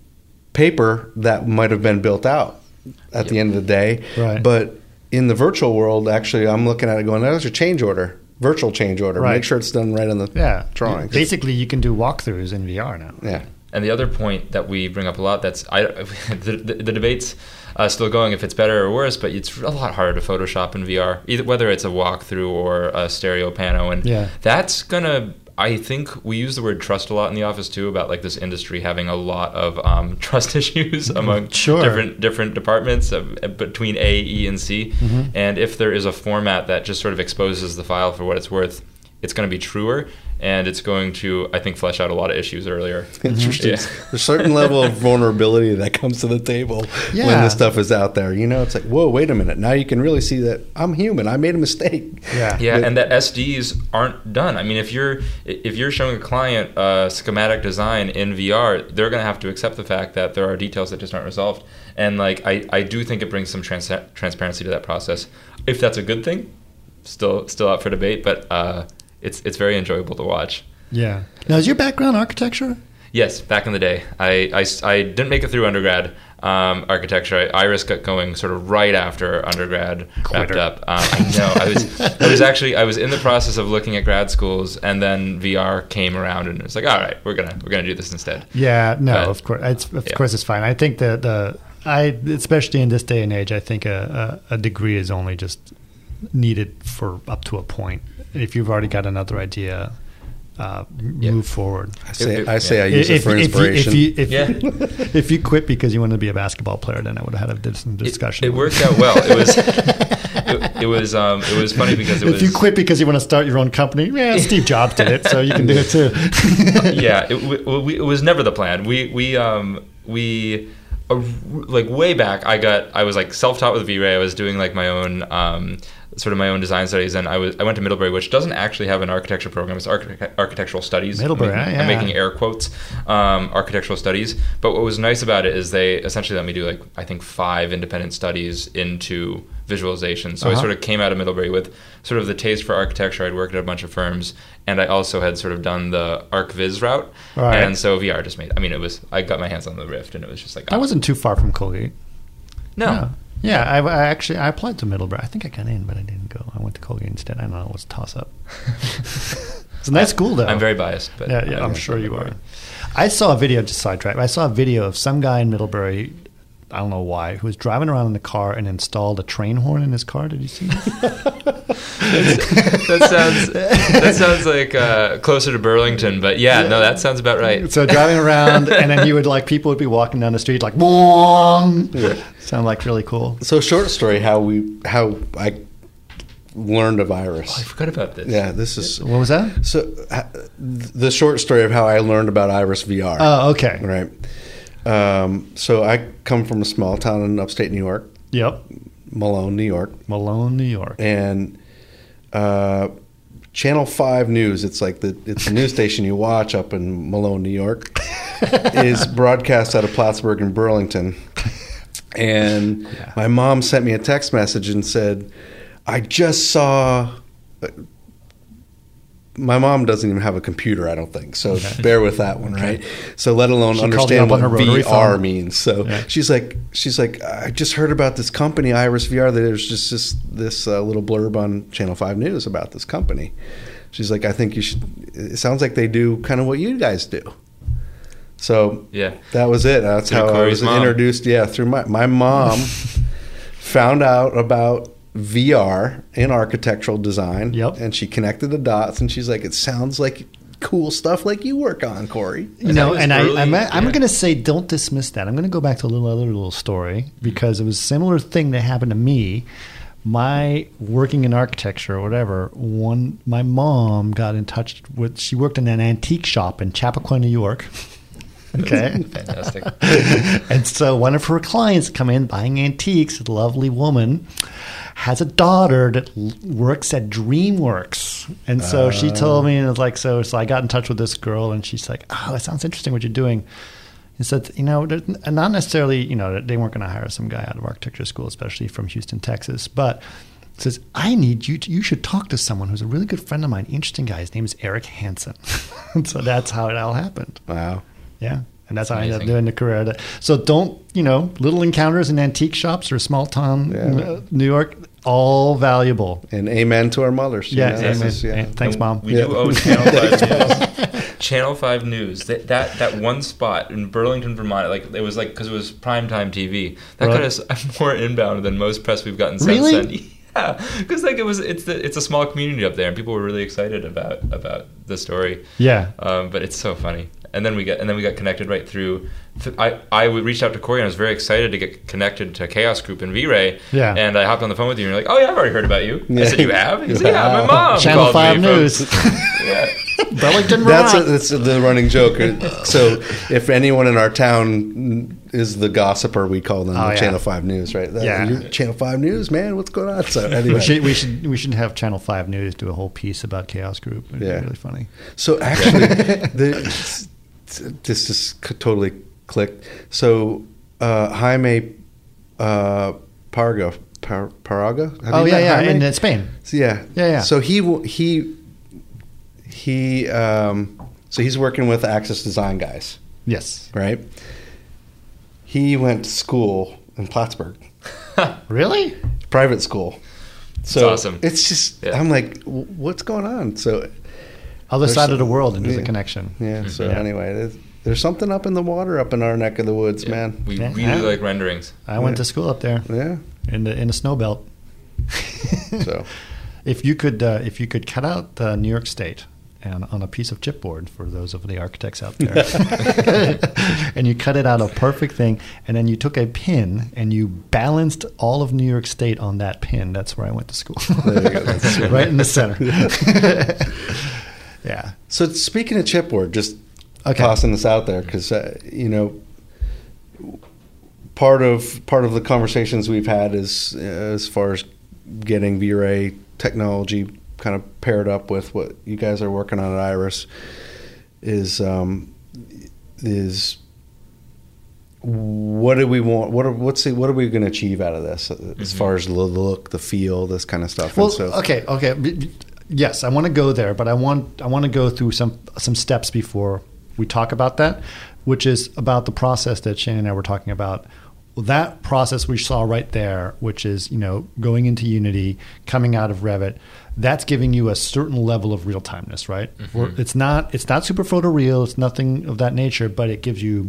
paper, that might have been built out at Yep. the end of the day. Right. But in the virtual world, actually, I'm looking at it going, there's a change order, virtual change order. Right. Make sure it's done right on the yeah, drawings. Basically, you can do walkthroughs in V R now. Yeah. And the other point that we bring up a lot, that's I, the, the, the debate's uh, still going if it's better or worse, but it's a lot harder to Photoshop in V R, either whether it's a walkthrough or a stereo pano, and Yeah. that's gonna. I think we use the word trust a lot in the office too, about like this industry having a lot of um, trust issues among Sure. different different departments of, between A, E, and C. Mm-hmm. And if there is a format that just sort of exposes the file for what it's worth, it's going to be truer, and it's going to, I think, flesh out a lot of issues earlier. Interesting. Yeah. There's a certain level of vulnerability that comes to the table Yeah. when this stuff is out there. You know, it's like, whoa, wait a minute. Now you can really see that I'm human. I made a mistake. Yeah. Yeah, But- and that S Ds aren't done. I mean, if you're if you're showing a client a schematic design in V R, they're going to have to accept the fact that there are details that just aren't resolved. And like, I, I do think it brings some trans- transparency to that process. If that's a good thing, still still up for debate. But uh, it's it's very enjoyable to watch. Yeah. Now, is your background architecture? Yes, back in the day, I, I, I didn't make it through undergrad um, architecture. I, Iris got going sort of right after undergrad Quitter. wrapped up. Um, I know. I was I was actually I was in the process of looking at grad schools, and then V R came around, and it was like, all right, we're gonna we're gonna do this instead. Yeah. No, But- of course. It's, of yeah. course, it's fine. I think that the I, especially in this day and age, I think a, a, a degree is only just needed for up to a point. If you've already got another idea, uh, Yeah. move forward. I say, If- I, say I yeah. use it for if, inspiration. you, if, you, if, Yeah. you, if you quit because you wanted to be a basketball player, then I would have had a different It, discussion. it worked out well. It was it, it was um, it was funny because it if was you quit because you want to start your own company, yeah, Steve Jobs did it, so you can do it too. yeah, it, w- we, it was never the plan. We we um we uh, like way back. I got I was like self-taught with V-Ray. I was doing like my own um sort of my own design studies, and I was I went to Middlebury, which doesn't actually have an architecture program. It's arch- architectural studies. Middlebury, I'm, making- yeah. I'm making air quotes, um, architectural studies. But what was nice about it is they essentially let me do like I think five independent studies into visualization. So Uh-huh. I sort of came out of Middlebury with sort of the taste for architecture. I'd worked at a bunch of firms, and I also had sort of done the ArcViz route. Right. And so V R just made. I mean, it was. I got my hands on the Rift, and it was just like I wasn't too far from Colgate. no. Yeah, yeah I, I actually I applied to Middlebury. I think I got in, but I didn't go. I went to Colgate instead. I don't know. It was a toss up. It's a nice school, though. I'm very biased, but yeah, yeah, I I'm went sure to you Middlebury. are. I saw a video, just sidetrack. I saw a video of some guy in Middlebury I don't know why, who was driving around in the car and installed a train horn in his car. Did you see this? that sounds that sounds like uh, closer to Burlington, but yeah, no, that sounds about right. So driving around, and then he would like people would be walking down the street like, "Boing!" Yeah. Sound like really cool. So short story, how we how I learned of Iris. Oh, I forgot about this. Yeah, this is What was that? so uh, the short story of how I learned about Iris V R. Oh, okay. Right. Um, so I come from a small town in upstate New York, Yep. Malone, New York, Malone, New York. and uh, Channel Five News. It's like the it's a news station you watch up in Malone, New York. Is broadcast out of Plattsburgh and Burlington. And Yeah. my mom sent me a text message and said, "I just saw." My mom doesn't even have a computer, I don't think. So bear with that one, right? So let alone She called you understand up on what her rotary V R phone? means. So Yeah. she's like, she's like, I just heard about this company, Iris V R. There's just this this uh, little blurb on Channel Five News about this company. She's like, I think you should. It sounds like they do kind of what you guys do. So Yeah. that was it. That's Through how I Corey's was mom. introduced. Yeah, through my my mom found out about V R in architectural design. Yep. And she connected the dots, and she's like, "It sounds like cool stuff like you work on, Corey." You know, was and early- I, I'm, I'm yeah. going to say, don't dismiss that. I'm going to go back to a little other little story because it was a similar thing that happened to me. My working in architecture or whatever, one my mom got in touch with. She worked in an antique shop in Chappaqua, New York. Okay. Fantastic. And so one of her clients come in buying antiques, a lovely woman, has a daughter that l- works at DreamWorks. And so she told me, and it was like, so, so I got in touch with this girl, and she's like, oh, it sounds interesting what you're doing. And said, you know, there's n- not necessarily, you know, they weren't going to hire some guy out of architecture school, especially from Houston, Texas, but says, I need you to, you should talk to someone who's a really good friend of mine, interesting guy. His name is Eric Hansen. And so that's how it all happened. Wow. Yeah. And that's how I ended up Amazing. doing the career. that- So don't, you know, little encounters in antique shops or small town Yeah. uh, New York, all valuable. And amen to our mothers. you Yeah, know, amen. this is- yeah. Thanks, And Mom. We Yeah. do owe Channel Five News. Channel Five News. That that that one spot in Burlington, Vermont. Like it was like because it was primetime T V. That Right. got us more inbound than most press we've gotten since Really? then. Yeah, because like it was, it's the, it's a small community up there, and people were really excited about about the story. Yeah. Um, but it's so funny. And then we get and then we got connected right through. th- I I reached out to Corey and I was very excited to get connected to Chaos Group and V-Ray. Yeah. And I hopped on the phone with you and you're like, oh yeah, I've already heard about you. I Yeah. said, you have? He said, yeah, my mom Channel called five me from-" News. Yeah. Burlington, That's, a, Vermont. that's the running joke. So if anyone in our town is the gossiper, we call them Oh, the yeah. Channel Five News, right? That, Yeah. you're Channel Five News, man. What's going on? So anyway, We should, we should we should have Channel Five News do a whole piece about Chaos Group. It'd Yeah. be really funny. So actually, the, this just c- totally clicked. So uh, Jaime uh, Parga, Par, Paraga. Have Oh you yeah, met yeah, Jaime? in uh, Spain. So, yeah, Yeah, yeah. So he w- he he. Um, so he's working with Access Design guys, Yes. right? He went to school in Plattsburgh, Really? private school. So It's awesome. It's just Yeah. I'm like, w- what's going on? So Other There's side some- of the world, and there's yeah. a connection. yeah. So Yeah. anyway, there's, there's something up in the water up in our neck of the woods, Yeah. man. We Yeah. really Yeah. like renderings. I went Yeah. to school up there Yeah. in the in the snow belt. So If you could, uh, if you could cut out uh, New York State and on a piece of chipboard for those of the architects out there, and you cut it out a perfect thing, and then you took a pin and you balanced all of New York State on that pin. That's where I went to school. There you go. That's good. Right in the center. Yeah. So speaking of chipboard, just Okay. tossing this out there because uh, you know part of part of the conversations we've had is uh, as far as getting V-Ray technology kind of paired up with what you guys are working on at Iris is um, is what do we want? What are what's the, what are we going to achieve out of this uh, as far as the look, the feel, this kind of stuff? Well, and so, okay, okay. B- b- Yes, I want to go there, but I want I want to go through some some steps before we talk about that, which is about the process that Shane and I were talking about. Well, that process we saw right there, which is, you know, going into Unity, coming out of Revit, that's giving you a certain level of real timeness, right? Mm-hmm. Where It's not it's not super photoreal, it's nothing of that nature, but it gives you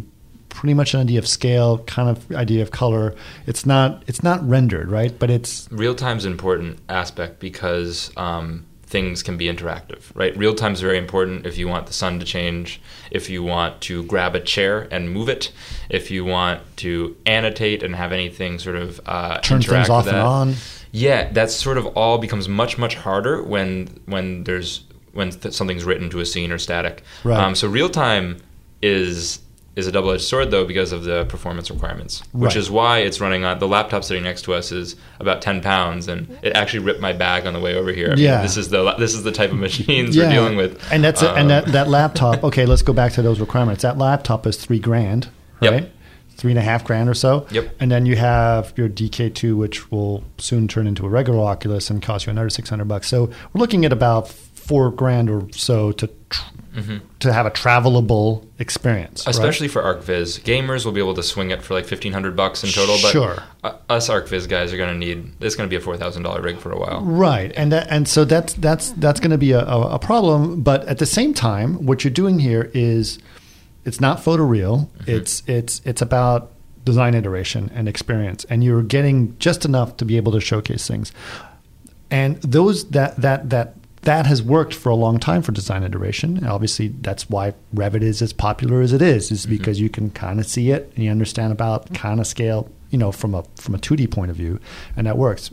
pretty much an idea of scale, kind of idea of color. It's not it's not rendered, right? But it's real time's an important aspect because um, things can be interactive, right? Real time's very important if you want the sun to change, if you want to grab a chair and move it, if you want to annotate and have anything sort of uh, turn interact things off with and that. on. Yeah, that's sort of all becomes much much harder when when there's when th- something's written to a scene or static. Right. Um, so real time is is a double-edged sword though because of the performance requirements, which Right. is why it's running on the laptop sitting next to us is about ten pounds, and it actually ripped my bag on the way over here. I mean, Yeah. this is the this is the type of machines we're dealing with, and that's Um, and that, that laptop. Okay, let's go back to those requirements. That laptop is three grand, Yep. right? Three and a half grand or so. Yep. And then you have your D K two, which will soon turn into a regular Oculus and cost you another six hundred bucks. So we're looking at about four grand or so to tr- Mm-hmm. to have a travelable experience, right? especially for ArcViz. Gamers will be able to swing it for like fifteen hundred bucks in total, but Sure. uh, us ArcViz guys are going to need. It's going to be a four thousand dollar rig for a while. Right, and that, and so that's that's that's going to be a, a, a problem. But at the same time, what you're doing here is it's not photoreal. Mm-hmm. It's it's it's about design iteration and experience, and you're getting just enough to be able to showcase things. And those that that that that has worked for a long time for design iteration. And obviously, that's why Revit is as popular as it is, is because Mm-hmm. you can kind of see it and you understand about kind of scale, you know, from a from a two D point of view, and that works.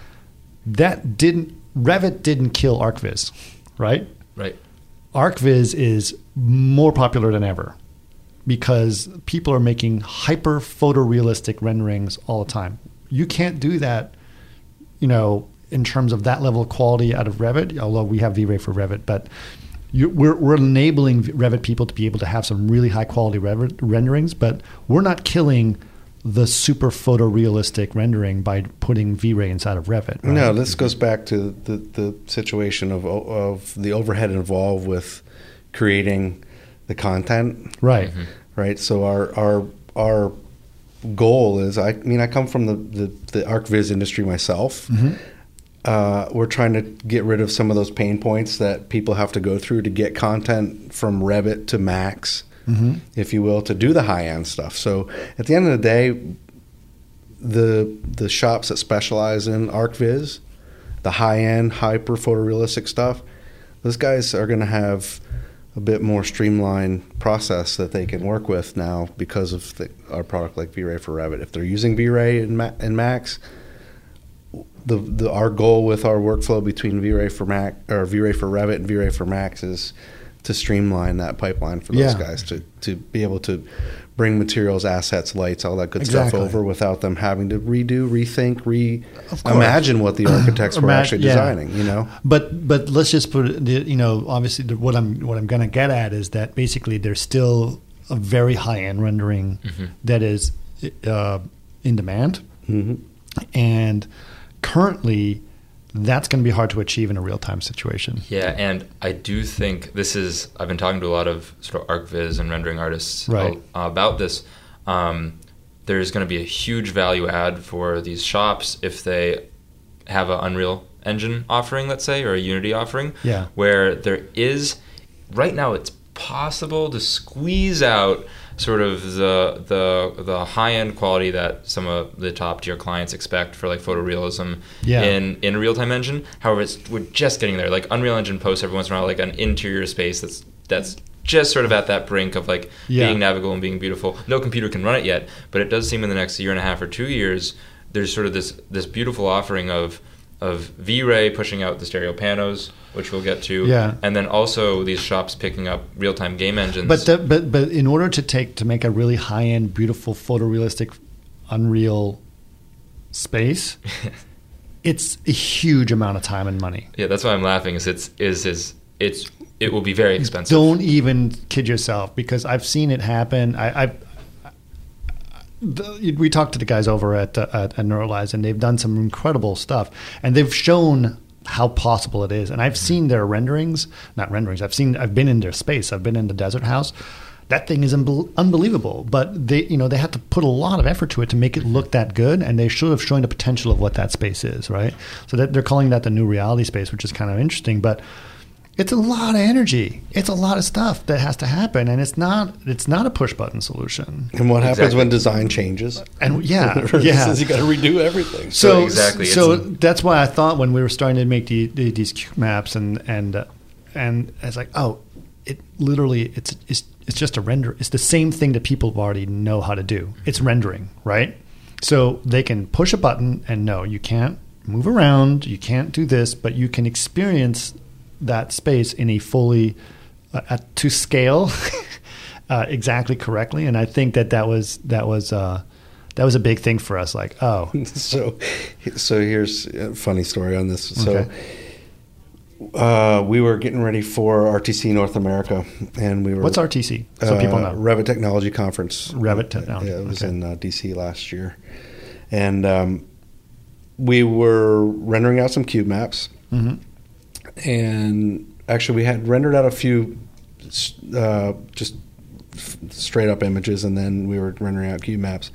That didn't Revit didn't kill ArcViz, right? Right. ArcViz is more popular than ever because people are making hyper photorealistic renderings all the time. You can't do that, you know, in terms of that level of quality out of Revit, although we have V-Ray for Revit, but you, we're, we're enabling Revit people to be able to have some really high quality Revit renderings, but we're not killing the super photorealistic rendering by putting V-Ray inside of Revit. Right? No, this goes back to the, the situation of of the overhead involved with creating the content. Right. Mm-hmm. Right. So our our our goal is, I mean, I come from the the, the ArcViz industry myself. Mm-hmm. Uh, we're trying to get rid of some of those pain points that people have to go through to get content from Revit to Max, Mm-hmm. if you will, to do the high end stuff. So at the end of the day, the the shops that specialize in ArcViz, the high end, hyper photorealistic stuff, those guys are going to have a bit more streamlined process that they can work with now because of the, our product like V-Ray for Revit. If they're using V-Ray and, Ma- and Max, the, the our goal with our workflow between V-Ray for Mac or V-Ray for Revit and V-Ray for Max is to streamline that pipeline for those Yeah. guys to, to be able to bring materials, assets, lights, all that good Exactly. stuff over without them having to redo, rethink, Of course. reimagine what the architects were Ima- actually yeah. designing. You know, But but let's just put it, the- you know, obviously the, what I'm what I'm going to get at is that basically there's still a very high end rendering Mm-hmm. that is uh, in demand, mm-hmm. and currently that's going to be hard to achieve in a real time situation. Yeah, and I do think this is. I've been talking to a lot of sort of ArcViz and rendering artists Right. uh, about this. Um, there's going to be a huge value add for these shops if they have an Unreal Engine offering, let's say, or a Unity offering, Yeah. where there is. Right now, it's possible to squeeze out sort of the the the high end quality that some of the top tier clients expect for like photorealism Yeah. in in a real time engine. However, it's, we're just getting there. Like Unreal Engine posts every once in a while like an interior space that's that's just sort of at that brink of like Yeah. being navigable and being beautiful. No computer can run it yet, but it does seem in the next year and a half or two years there's sort of this this beautiful offering of of V-Ray pushing out the stereo panos, which we'll get to, Yeah. and then also these shops picking up real-time game engines. But the, but but in order to take to make a really high end, beautiful, photorealistic, Unreal space, it's a huge amount of time and money. yeah, that's why I'm laughing. Is it's is is it's it will be very expensive. Don't even kid yourself, because I've seen it happen. I, I've the, we talked to the guys over at, uh, at at Neuralize, and they've done some incredible stuff, and they've shown how possible it is. And I've seen their renderings, not renderings. I've seen, I've been in their space. I've been in the Desert House. That thing is unbel- unbelievable. But they, you know, they had to put a lot of effort to it to make it look that good, and they should have shown the potential of what that space is, right? So that they're calling that the new reality space, which is kind of interesting. But It's a lot of energy. It's a lot of stuff that has to happen, and it's not it's not a push button solution. And what happens Exactly. when design changes? And yeah, Versus yeah. you got to redo everything. So So exactly, So it's- that's why I thought when we were starting to make the, the, these cube maps and and uh, and it's like, oh, it literally it's it's it's just a render. It's the same thing that people already know how to do. It's rendering, right? So they can push a button and no, you can't move around, you can't do this, but you can experience that space in a fully uh, at, to scale uh, exactly correctly. And I think that that was that was uh, that was a big thing for us. Like, oh, So, so here's a funny story on this. So, Okay. uh, we were getting ready for R T C North America, and we were what's R T C? So uh, people know. Revit Technology Conference. Revit Technology, Yeah, it was okay. in uh, D C last year, and um, we were rendering out some cube maps, Mhm. and actually we had rendered out a few uh, just f- straight up images, and then we were rendering out cube maps,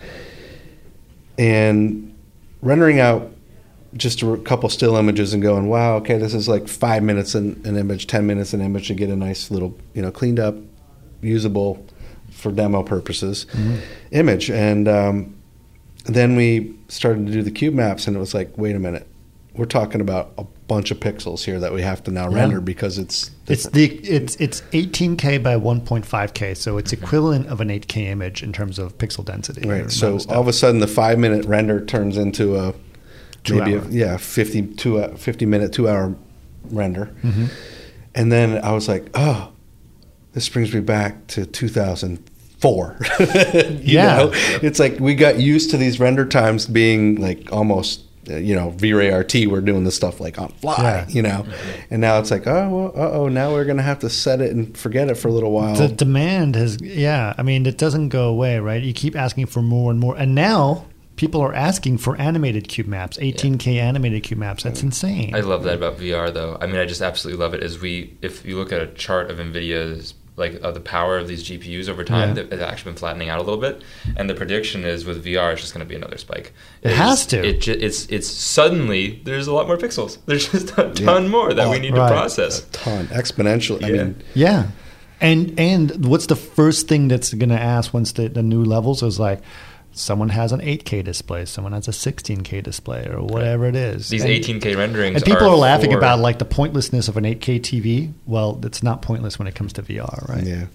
and rendering out just a couple still images and going, wow, okay, this is like five minutes an, an image, ten minutes an image to get a nice little, you know, cleaned up, usable for demo purposes image. And um, then we started to do the cube maps, and it was like, wait a minute, we're talking about a bunch of pixels here that we have to now Yeah. render because it's It's the it's it's eighteen K by one point five K, so it's equivalent of an eight K image in terms of pixel density. or right. So amount of all of a sudden, the five minute render turns into a Two maybe hour. a, yeah fifty two fifty minute two hour render, Mm-hmm. and then I was like, oh, this brings me back to two thousand four. you Yeah. know? It's like we got used to these render times being like almost. uh, You know, V-Ray R T, we're doing this stuff like on fly, Yeah. you know, and now it's like, oh, well, uh oh, now we're gonna have to set it and forget it for a little while. The demand has, yeah. I mean, it doesn't go away, right? You keep asking for more and more, and now people are asking for animated cube maps, eighteen K animated cube maps. That's insane. I love that about V R, though. I mean, I just absolutely love it. Is we, if you look at a chart of NVIDIA's, like of the power of these G P Us over time, Yeah. it's actually been flattening out a little bit. And the prediction is with V R, it's just going to be another spike. It It's- has to. It ju- it's it's suddenly there's a lot more pixels. There's just a ton more that Oh, we need right. to process. ton exponential. I Yeah. mean, Yeah. And and what's the first thing that's going to ask once the, the new levels is like, someone has an eight K display, someone has a sixteen K display, or whatever it is. These And- eighteen K renderings And people are, laughing for- about like the pointlessness of an eight K T V. Well, it's not pointless when it comes to V R, right? yeah.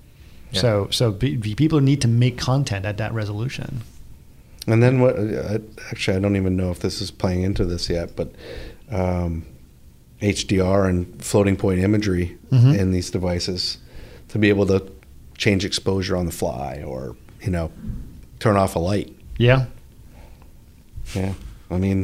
So so be, be- people need to make content at that resolution. And then what? Uh, actually, I don't even know if this is playing into this yet, but um, H D R and floating point imagery Mhm. in these devices to be able to change exposure on the fly, or you know, turn off a light. Yeah. Yeah, I mean,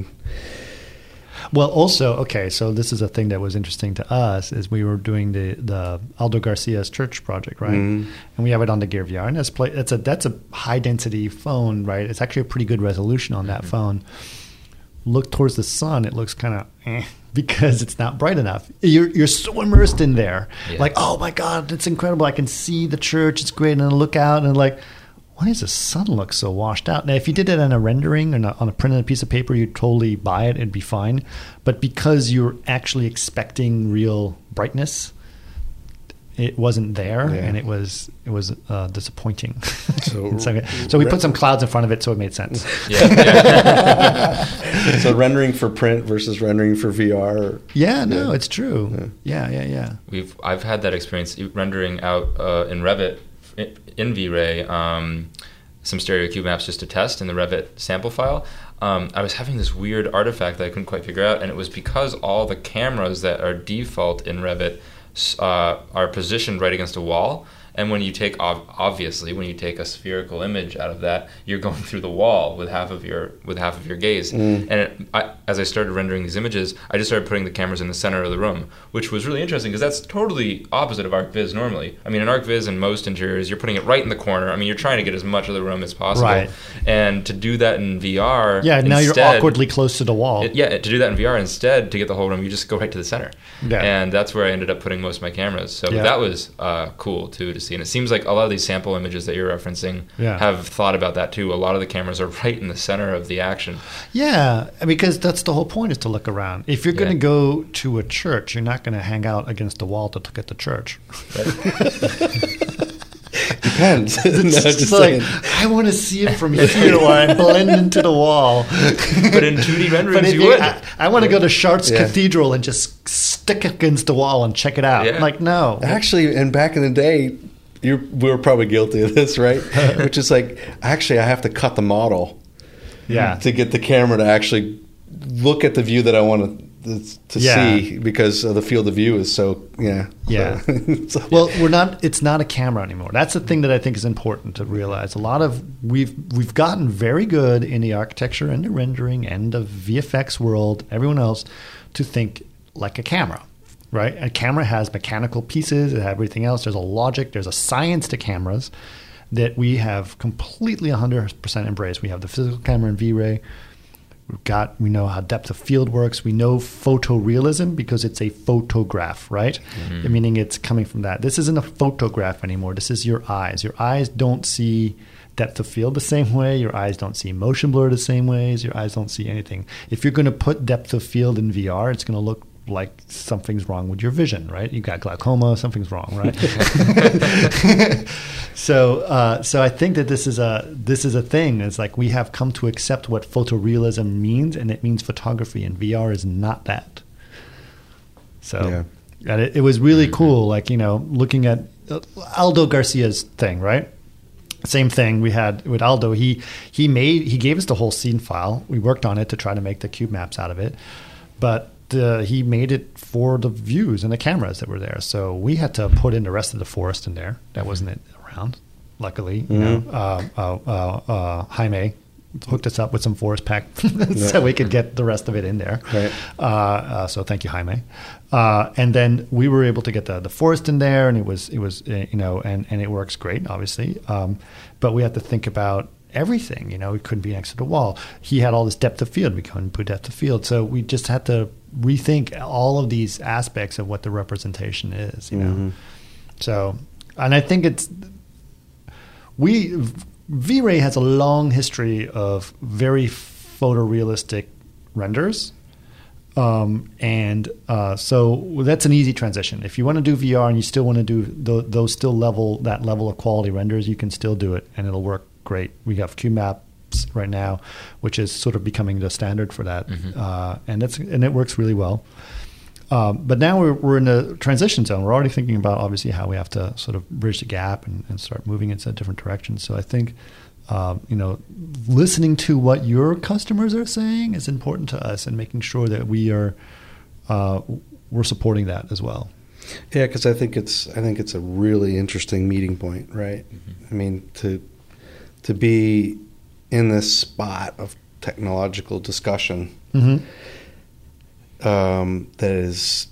Well, also, okay, so this is a thing that was interesting to us is we were doing the, the Aldo Garcia's church project, right? Mhm. And we have it on the Gear V R, and that's play, that's a that's a high density phone, right? It's actually a pretty good resolution on that phone. Look towards the sun, it looks kind of eh, because it's not bright enough. You're you're so immersed in there, Yeah. like, oh my god, it's incredible! I can see the church, it's great, and I look out and like, why does the sun look so washed out? Now, if you did it on a rendering or on a printed piece of paper, you'd totally buy it; it'd be fine. But because you're actually expecting real brightness, it wasn't there, Yeah. and it was it was uh, disappointing. So- so, so we put some clouds in front of it, so it made sense. Yeah, yeah. so rendering for print versus rendering for V R. Yeah, no, Yeah. it's true. Yeah, yeah, yeah. We've I've had that experience rendering out uh, in Revit in V-Ray um, some stereo cube maps just to test in the Revit sample file. Um, I was having this weird artifact that I couldn't quite figure out, and it was because all the cameras that are default in Revit uh, are positioned right against a wall. And when you take, ov- obviously, when you take a spherical image out of that, you're going through the wall with half of your with half of your gaze. Mm. And it, I, as I started rendering these images, I just started putting the cameras in the center of the room, which was really interesting because that's totally opposite of ArcViz normally. I mean, in ArcViz and most interiors, you're putting it right in the corner. I mean, you're trying to get as much of the room as possible. Right. And to do that in V R, Yeah, now you're instead- awkwardly close to the wall. it- yeah, to do that in V R instead, to get the whole room, you just go right to the center. Yeah. And that's where I ended up putting most of my cameras. So Yeah. that was uh, cool, too, to see. And it seems like a lot of these sample images that you're referencing Yeah. have thought about that too. A lot of the cameras are right in the center of the action. Yeah, because that's the whole point, is to look around. If you're going to Yeah. go to a church, you're not going to hang out against the wall to look at the church. Depends. No, It's just just like, saying. I want to see it from here while I blend into the wall. But in two D renderings, But if you you- would. I, I want to go to Chartres Yeah. Cathedral and just stick it against the wall and check it out. Yeah. Like, no. Actually, and back in the day, you're, we were probably guilty of this, right? Which is like, actually, I have to cut the model Yeah. to get the camera to actually look at the view that I want to to Yeah. see, because of the field of view is so yeah Yeah. So, it's like- Well, we're not. It's not a camera anymore. That's the thing that I think is important to realize. A lot of we've we've gotten very good in the architecture and the rendering and the V F X world, everyone else, to think like a camera, right? A camera has mechanical pieces. It has everything else. There's a logic. There's a science to cameras that we have completely one hundred percent embraced. We have the physical camera in V-Ray. We've got, we know how depth of field works. We know photorealism because it's a photograph, right? Mm-hmm. Meaning it's coming from that. This isn't a photograph anymore. This is your eyes. Your eyes don't see depth of field the same way. Your eyes don't see motion blur the same ways. Your eyes don't see anything. If you're going to put depth of field in V R, it's going to look like something's wrong with your vision, right? You got glaucoma, something's wrong, right? so, uh, so I think that this is a this is a thing. It's like we have come to accept what photorealism means, and it means photography, and V R is not that. So, Yeah. and it, it was really cool. Like, you know, looking at uh, Aldo Garcia's thing, right? Same thing we had with Aldo. He he made he gave us the whole scene file. We worked on it to try to make the cube maps out of it, but uh, he made it for the views and the cameras that were there. So we had to put in the rest of the forest in there. That wasn't around. Luckily, you know, uh, uh, uh, uh, Jaime hooked us up with some forest pack so we could get the rest of it in there. Right. Uh, uh, so thank you, Jaime. Uh, and then we were able to get the, the forest in there, and it was it was uh, you know, and, and it works great, obviously. Um, but we had to think about everything. You know, we couldn't be next to the wall. He had all this depth of field. We couldn't put depth of field, so we just had to rethink all of these aspects of what the representation is. You know, Mhm. so and I think it's we V-Ray has a long history of very photorealistic renders. Um, and uh, so that's an easy transition. If you want to do V R and you still want to do th- those still level that level of quality renders, you can still do it, and it'll work great. We have QMaps right now, which is sort of becoming the standard for that, Mm-hmm. uh, and that's and it works really well. Um, but now we're we're in the transition zone. We're already thinking about obviously how we have to sort of bridge the gap and, and start moving into different directions. So I think. Um, you know, listening to what your customers are saying is important to us, and making sure that we are uh, we're supporting that as well. Yeah, because I think it's I think it's a really interesting meeting point, right? I mean, to to be in this spot of technological discussion Mm-hmm. um, that is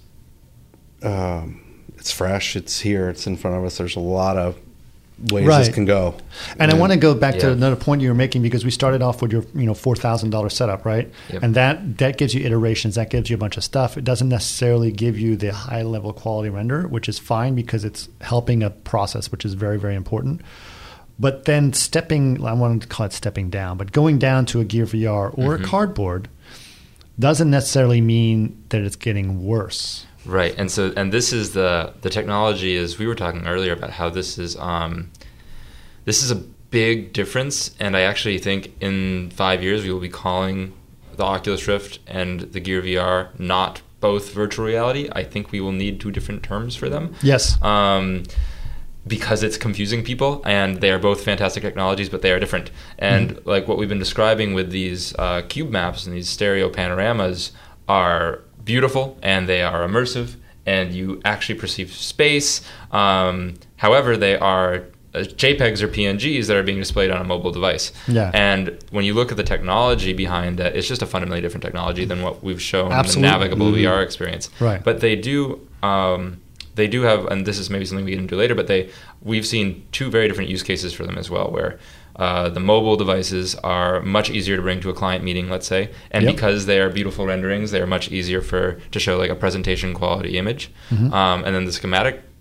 um, it's fresh, it's here, it's in front of us. There's a lot of ways Right. this can go, And I want to go back to Yeah. another point you were making, because we started off with your, you know, four thousand dollars setup, right? Yep. And that that gives you iterations, that gives you a bunch of stuff. It doesn't necessarily give you the high level quality render, which is fine because it's helping a process, which is very, very important. But then stepping, I wanted to call it stepping down, but going down to a Gear V R or Mhm. a cardboard doesn't necessarily mean that it's getting worse. Right, and so and this is the the technology is we were talking earlier about how this is um, this is a big difference, and I actually think in five years we will be calling the Oculus Rift and the Gear V R not both virtual reality. I think we will need two different terms for them. Yes. Um, because it's confusing people, and they are both fantastic technologies, but they are different. And Mm-hmm. like what we've been describing with these uh, cube maps and these stereo panoramas are beautiful, and they are immersive, and you actually perceive space. Um, however, they are uh, JPEGs or P N Gs that are being displayed on a mobile device. Yeah. And when you look at the technology behind that, it's just a fundamentally different technology than what we've shown Absolutely. in the navigable V R experience. Right. But they do... Um, they do have, and this is maybe something we get into later, but they we've seen two very different use cases for them as well, where uh, the mobile devices are much easier to bring to a client meeting, let's say, and Yep. because they are beautiful renderings, they are much easier for to show like a presentation quality image. Mhm. Um, and then the schematic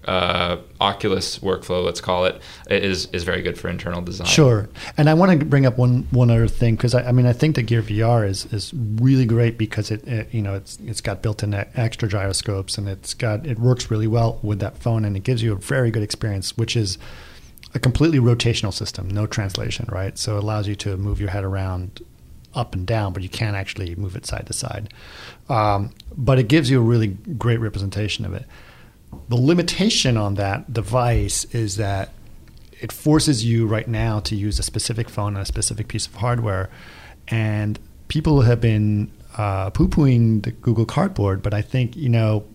uh, Oculus workflow, let's call it, is is very good for internal design. Sure. And I want to bring up one one other thing, because I, I mean I think the Gear V R is is really great because it, it you know it's it's got built-in extra gyroscopes, and it's got it works really well with that phone, and it gives you a very good experience, which is a completely rotational system, no translation, right? So it allows you to move your head around up and down, but you can't actually move it side to side. Um, but it gives you a really great representation of it. The limitation on that device is that it forces you right now to use a specific phone and a specific piece of hardware. And people have been uh, poo-pooing the Google Cardboard, but I think, you know,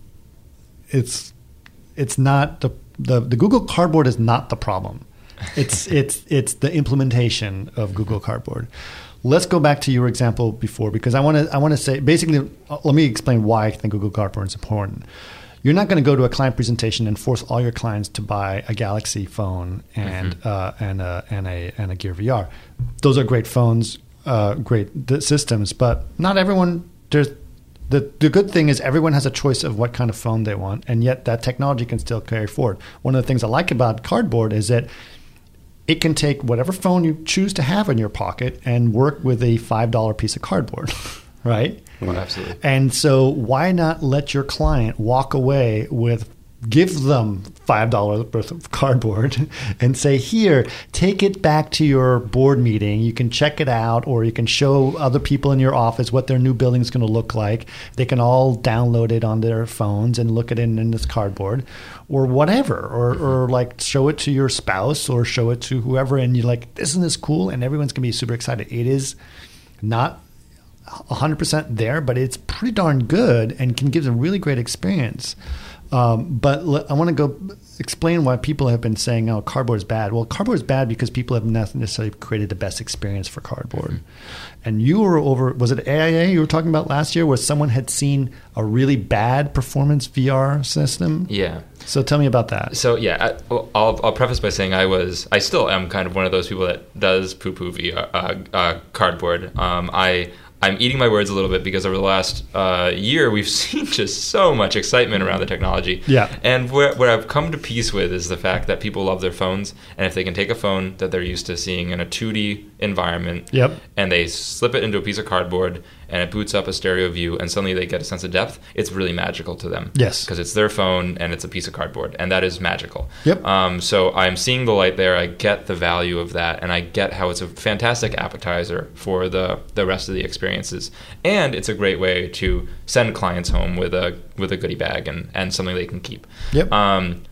it's it's not the the, the Google Cardboard is not the problem. It's it's it's the implementation of Google Cardboard. Let's go back to your example before, because I want to I want to say basically let me explain why I think Google Cardboard is important. You're not going to go to a client presentation and force all your clients to buy a Galaxy phone and mm-hmm. uh, and a and a and a Gear V R. Those are great phones, uh, great d- systems, but not everyone. There's the the good thing is everyone has a choice of what kind of phone they want, and yet that technology can still carry forward. One of the things I like about Cardboard is that it can take whatever phone you choose to have in your pocket and work with a five dollar piece of cardboard, right? Oh, absolutely. And so why not let your client walk away with, give them five dollars worth of cardboard and say, here, take it back to your board meeting. You can check it out, or you can show other people in your office what their new building is going to look like. They can all download it on their phones and look at it in this cardboard, or whatever, or, mm-hmm. or like show it to your spouse or show it to whoever, and you're like, isn't this cool? And everyone's going to be super excited. It is not one hundred percent there, but it's pretty darn good and can give a really great experience. Um, but l- I want to go explain why people have been saying, oh, cardboard is bad. Well, cardboard is bad because people have not necessarily created the best experience for cardboard. Mm-hmm. And you were over, was it A I A you were talking about last year, where someone had seen a really bad performance V R system? Yeah. So tell me about that. So yeah, I, I'll, I'll preface by saying I was, I still am kind of one of those people that does poo-poo V R, uh, uh, cardboard. Um, I I'm eating my words a little bit because over the last uh, year, we've seen just so much excitement around the technology. Yeah. And where, where I've come to peace with is the fact that people love their phones. And if they can take a phone that they're used to seeing in a two D environment, yep. and they slip it into a piece of cardboard and it boots up a stereo view and suddenly they get a sense of depth, it's really magical to them. Yes. Because it's their phone and it's a piece of cardboard. And that is magical. Yep. Um, so I'm seeing the light there. I get the value of that. And I get how it's a fantastic appetizer for the, the rest of the experiences. And it's a great way to send clients home with a with a goodie bag and, and something they can keep. Yep. Um,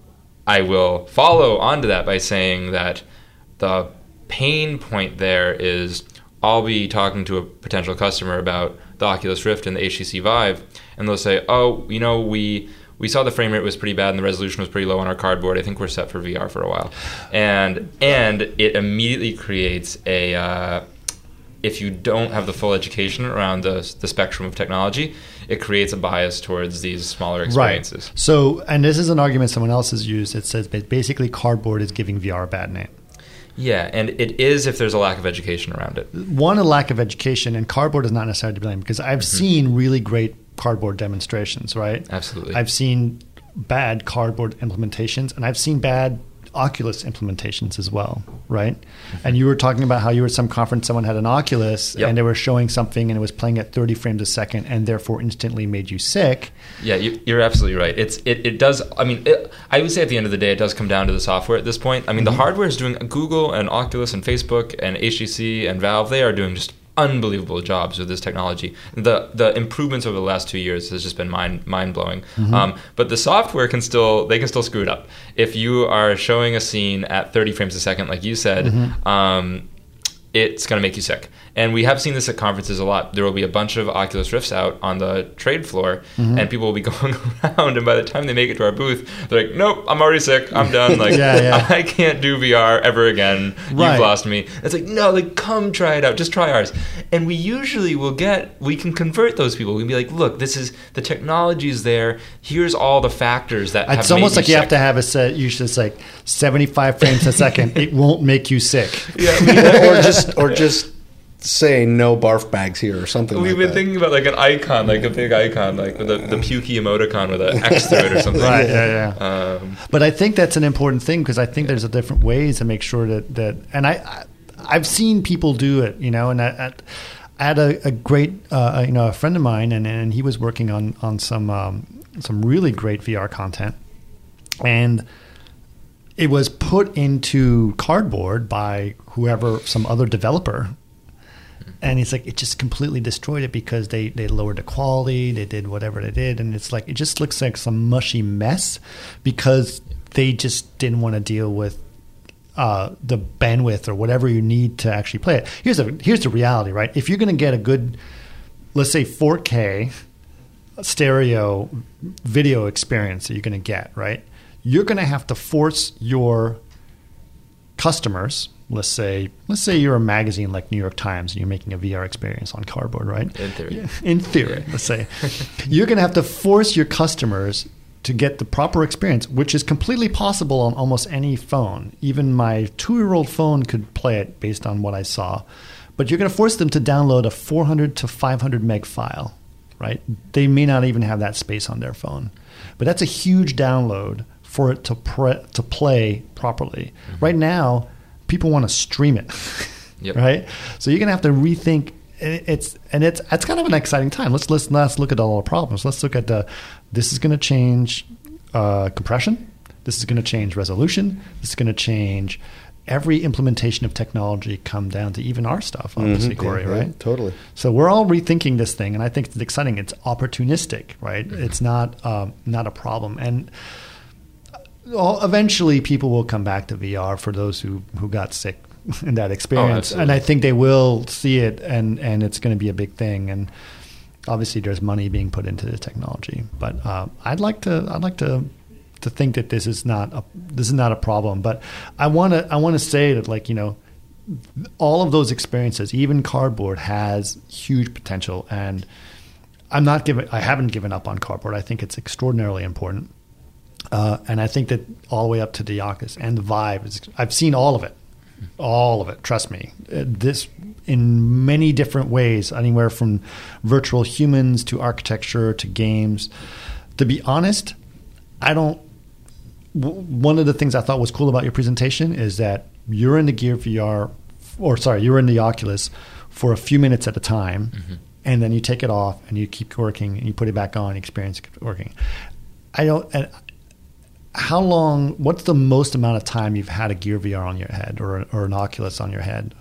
I will follow onto that by saying that the pain point there is I'll be talking to a potential customer about the Oculus Rift and the H T C Vive, and they'll say, oh, you know, we we saw the frame rate was pretty bad and the resolution was pretty low on our cardboard. I think we're set for V R for a while. And and it immediately creates a... Uh, if you don't have the full education around the, the spectrum of technology, it creates a bias towards these smaller experiences. Right. So, and this is an argument someone else has used. It says that basically cardboard is giving V R a bad name. Yeah, and it is if there's a lack of education around it. One, a lack of education, and cardboard is not necessarily to blame, because I've mm-hmm. seen really great cardboard demonstrations, right? Absolutely. I've seen bad cardboard implementations, and I've seen bad Oculus implementations as well, right? Mm-hmm. And you were talking about how you were at some conference, someone had an Oculus, yep. and they were showing something, and it was playing at thirty frames a second, and therefore instantly made you sick. Yeah, you, you're absolutely right. It's it, it does. I mean, it, I would say at the end of the day, it does come down to the software at this point. I mean, mm-hmm. the hardware is doing Google and Oculus and Facebook and H T C and Valve. They are doing just unbelievable jobs with this technology. The the improvements over the last two years has just been mind mind blowing. Mm-hmm. Um, but the software can still they can still screw it up. If you are showing a scene at thirty frames a second, like you said, mm-hmm. um, it's going to make you sick. And we have seen this at conferences a lot. There will be a bunch of Oculus Rifts out on the trade floor, mm-hmm. and people will be going around, and by the time they make it to our booth, they're like, nope, I'm already sick. I'm done. Like, yeah, yeah. I can't do V R ever again. Right. You've lost me. It's like, no, like, come try it out. Just try ours. And we usually will get, we can convert those people. We can be like, look, this is, the technology is there. Here's all the factors that have It's almost made like you you sick. have to have a set, usually it's like seventy-five frames a second. It won't make you sick. Yeah, or just, or just say no barf bags here or something We've like been that. thinking about like an icon, like a big icon, like with the, the pukey emoticon with an X through it or something. Right, yeah, yeah. Um, But I think that's an important thing because I think there's a different ways to make sure that, that and I, I I've seen people do it, you know, and I, I I had a, a great uh, you know a friend of mine and, and he was working on on some um, some really great V R content, and it was put into Cardboard by whoever, some other developer. And he's like, it just completely destroyed it because they, they lowered the quality, they did whatever they did. And it's like, it just looks like some mushy mess because they just didn't want to deal with uh, the bandwidth or whatever you need to actually play it. Here's a, here's the reality, right? If you're going to get a good, let's say four K stereo video experience that you're going to get, right? You're going to have to force your customers, let's say, let's say you're a magazine like New York Times and you're making a V R experience on Cardboard, right? In theory. Yeah, in theory, Yeah. let's say. You're going to have to force your customers to get the proper experience, which is completely possible on almost any phone. Even my two-year-old phone could play it based on what I saw. But you're going to force them to download a four hundred to five hundred meg file, right? They may not even have that space on their phone. But that's a huge download for it to pre- to play properly. Mm-hmm. Right now, people want to stream it, Yep. right? So you're gonna have to rethink. It's and it's it's kind of an exciting time. Let's let's let's look at all the problems. Let's look at the. This is going to change uh, compression. This is going to change resolution. This is going to change every implementation of technology. Come down to even our stuff, obviously, Mm-hmm. Corey, Yeah, right? yeah, totally. So we're all rethinking this thing, and I think it's exciting. It's opportunistic, right? Mm-hmm. It's not um, not a problem, and well, eventually people will come back to V R for those who, who got sick in that experience, absolutely. and I think they will see it, and, and it's going to be a big thing. And obviously, there's money being put into the technology, but uh, I'd like to I'd like to to think that this is not a this is not a problem. But I want to I want to say that, like, you know, all of those experiences, even Cardboard, has huge potential, and I'm not giving I haven't given up on Cardboard. I think it's extraordinarily important. Uh, and I think that all the way up to the Oculus and the Vive, is, I've seen all of it, all of it. Trust me, uh, this in many different ways, anywhere from virtual humans to architecture to games. To be honest, I don't. W- one of the things I thought was cool about your presentation is that you're in the Gear V R, or sorry, you're in the Oculus for a few minutes at a time, mm-hmm. and then you take it off and you keep working and you put it back on, experience keeps working. I don't. And, How long, what's the most amount of time you've had a Gear V R on your head or, or an Oculus on your head?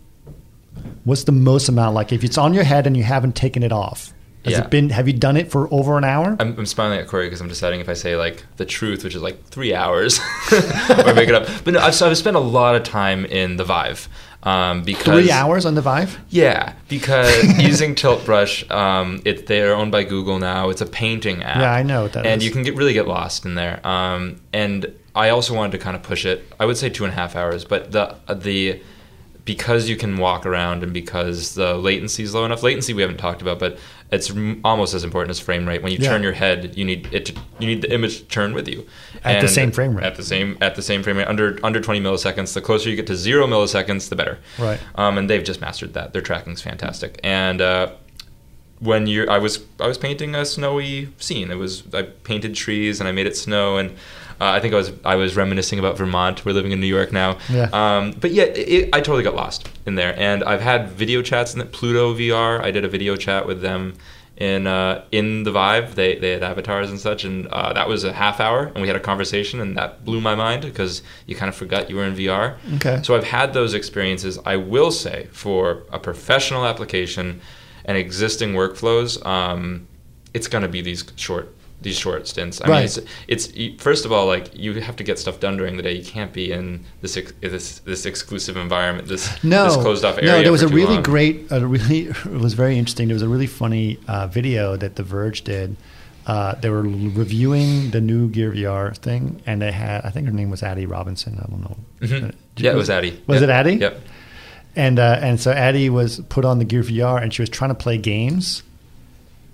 What's the most amount, like if it's on your head and you haven't taken it off? Has Yeah. it been, have you done it for over an hour? I'm, I'm smiling at Corey because I'm deciding if I say like the truth, which is like three hours, or make it up. But no, I've, so I've spent a lot of time in the Vive. Um, because Three hours on the Vive? Yeah, because using Tilt Brush, um, it, they're owned by Google now. It's a painting app. Yeah, I know what that and is. you can get really get lost in there. Um, and I also wanted to kind of push it. I would say two and a half hours, but the the because you can walk around and because the latency is low enough. Latency we haven't talked about, but it's m- almost as important as frame rate. When you Yeah. turn your head, you need it. To, you need the image to turn with you At the And same frame rate. At the same at the same frame rate, under under twenty milliseconds. The closer you get to zero milliseconds, the better. Right. Um, and they've just mastered that. Their tracking's fantastic. And uh, when you, I was I was painting a snowy scene. It was I painted trees and I made it snow and. Uh, I think I was I was reminiscing about Vermont. We're living in New York now. Yeah. Um, but yeah, it, I totally got lost in there. And I've had video chats in the Pluto V R. I did a video chat with them in uh, in the Vive. They they had avatars and such, and uh, that was a half hour, and we had a conversation, and that blew my mind because you kind of forgot you were in V R. Okay. So I've had those experiences. I will say for a professional application and existing workflows, um, it's going to be these short. These short stints. I Right. mean, it's, it's first of all, like you have to get stuff done during the day. You can't be in this ex, this this exclusive environment, this No, this closed off area. no. There was for a too really long. great, a really, it was very interesting. There was a really funny uh, video that The Verge did. Uh, they were reviewing the new Gear V R thing, and they had, I think her name was Addie Robinson. I don't know. Mhm. Uh, Yeah, it was Addie. Was Yep. it Addie? Yep. And uh, and so Addie was put on the Gear V R, and she was trying to play games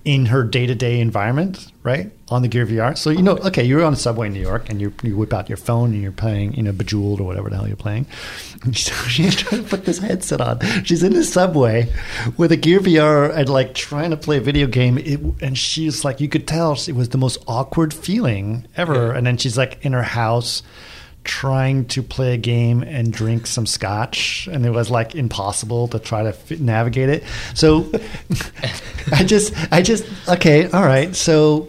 in her day-to-day environment, right, on the Gear V R. So, you know, okay, you're on a subway in New York, and you you whip out your phone, and you're playing, you know, Bejeweled or whatever the hell you're playing. And so she's trying to put this headset on. She's in the subway with a Gear V R and, like, trying to play a video game. It, and she's like, you could tell it was the most awkward feeling ever. Yeah. And then she's, like, in her house trying to play a game and drink some scotch, and it was like impossible to try to f- navigate it. So I just, I just, okay, all right. So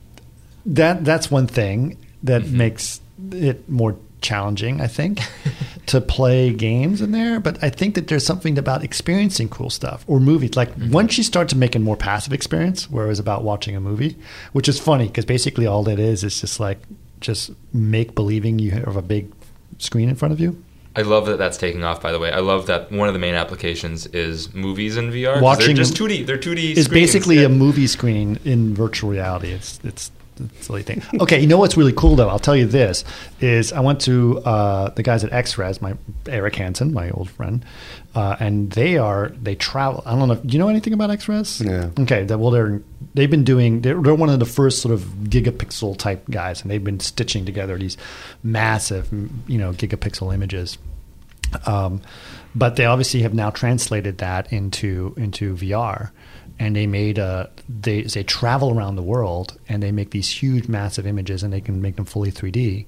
that that's one thing that mm-hmm. makes it more challenging, I think, to play games in there. But I think that there's something about experiencing cool stuff or movies. Like mm-hmm. once you start to make a more passive experience, where it was about watching a movie, which is funny because basically all it is is just like. Just make believing you have a big screen in front of you. I love that that's taking off, by the way. I love that one of the main applications is movies in V R. Watching they're just two D. They're two D It's screens. basically yeah. a movie screen in virtual reality. It's it's a silly thing. Okay, you know what's really cool, though? I'll tell you this, is I went to uh, the guys at X-Res, my Eric Hansen, my old friend, uh, and they are, they travel. I don't know. Do you know anything about X-Res? Yeah. Okay, well, they're, they've been doing, they're, they're one of the first sort of gigapixel type guys, and they've been stitching together these massive, you know, gigapixel images. Um, but they obviously have now translated that into into V R, and they made a they they travel around the world and they make these huge, massive images, and they can make them fully three D,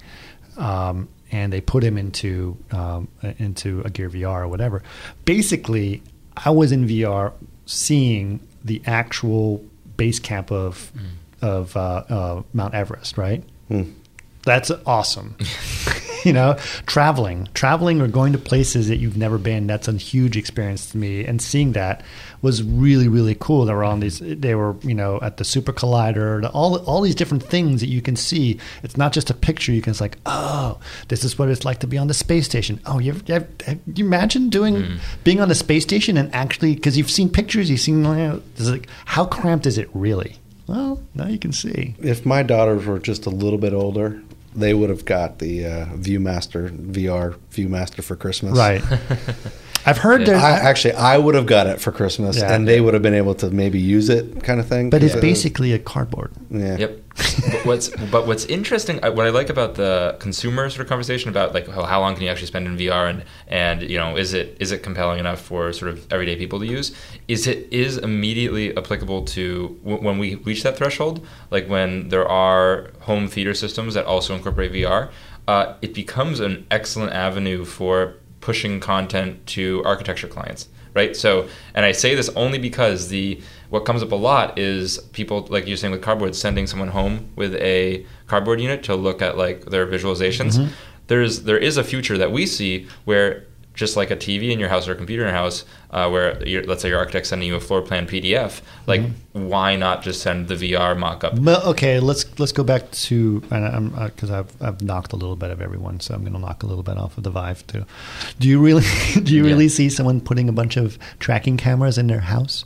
um, and they put them into um, into a Gear V R or whatever. Basically, I was in V R seeing the actual base camp of mm. of uh, uh, Mount Everest, right? Mm. That's awesome. You know, traveling, traveling or going to places that you've never been. That's a huge experience to me. And seeing that was really, really cool. They were on these, they were, you know, at the Super Collider, all, all these different things that you can see. It's not just a picture. You can, it's like, oh, this is what it's like to be on the space station. Oh, you ever, have, have you imagine doing, mm. being on the space station and actually, because you've seen pictures, you've seen, you know, like, how cramped is it really? Well, now you can see. If my daughters were just a little bit older, they would have got the uh, ViewMaster, V R ViewMaster for Christmas. Right. I've heard yeah. there's... I, actually, I would have got it for Christmas, yeah. and they would have been able to maybe use it kind of thing. But it's basically a cardboard. Yeah. Yep. but what's but what's interesting, what I like about the consumer sort of conversation about like how, how long can you actually spend in V R and and you know is it is it compelling enough for sort of everyday people to use? Is it is immediately applicable to w- when we reach that threshold, like when there are home theater systems that also incorporate V R, uh, it becomes an excellent avenue for pushing content to architecture clients. Right. So, and I say this only because the what comes up a lot is people, like you're saying with cardboard, sending someone home with a cardboard unit to look at like their visualizations. Mm-hmm. There's there is a future that we see where just like a T V in your house or a computer in your house, uh, where you're, let's say your architect's sending you a floor plan P D F, like mm-hmm. why not just send the V R mock-up? Well, okay, let's let's go back to because uh, I've I've knocked a little bit of everyone, so I'm going to knock a little bit off of the Vive too. Do you really do you yeah. really see someone putting a bunch of tracking cameras in their house?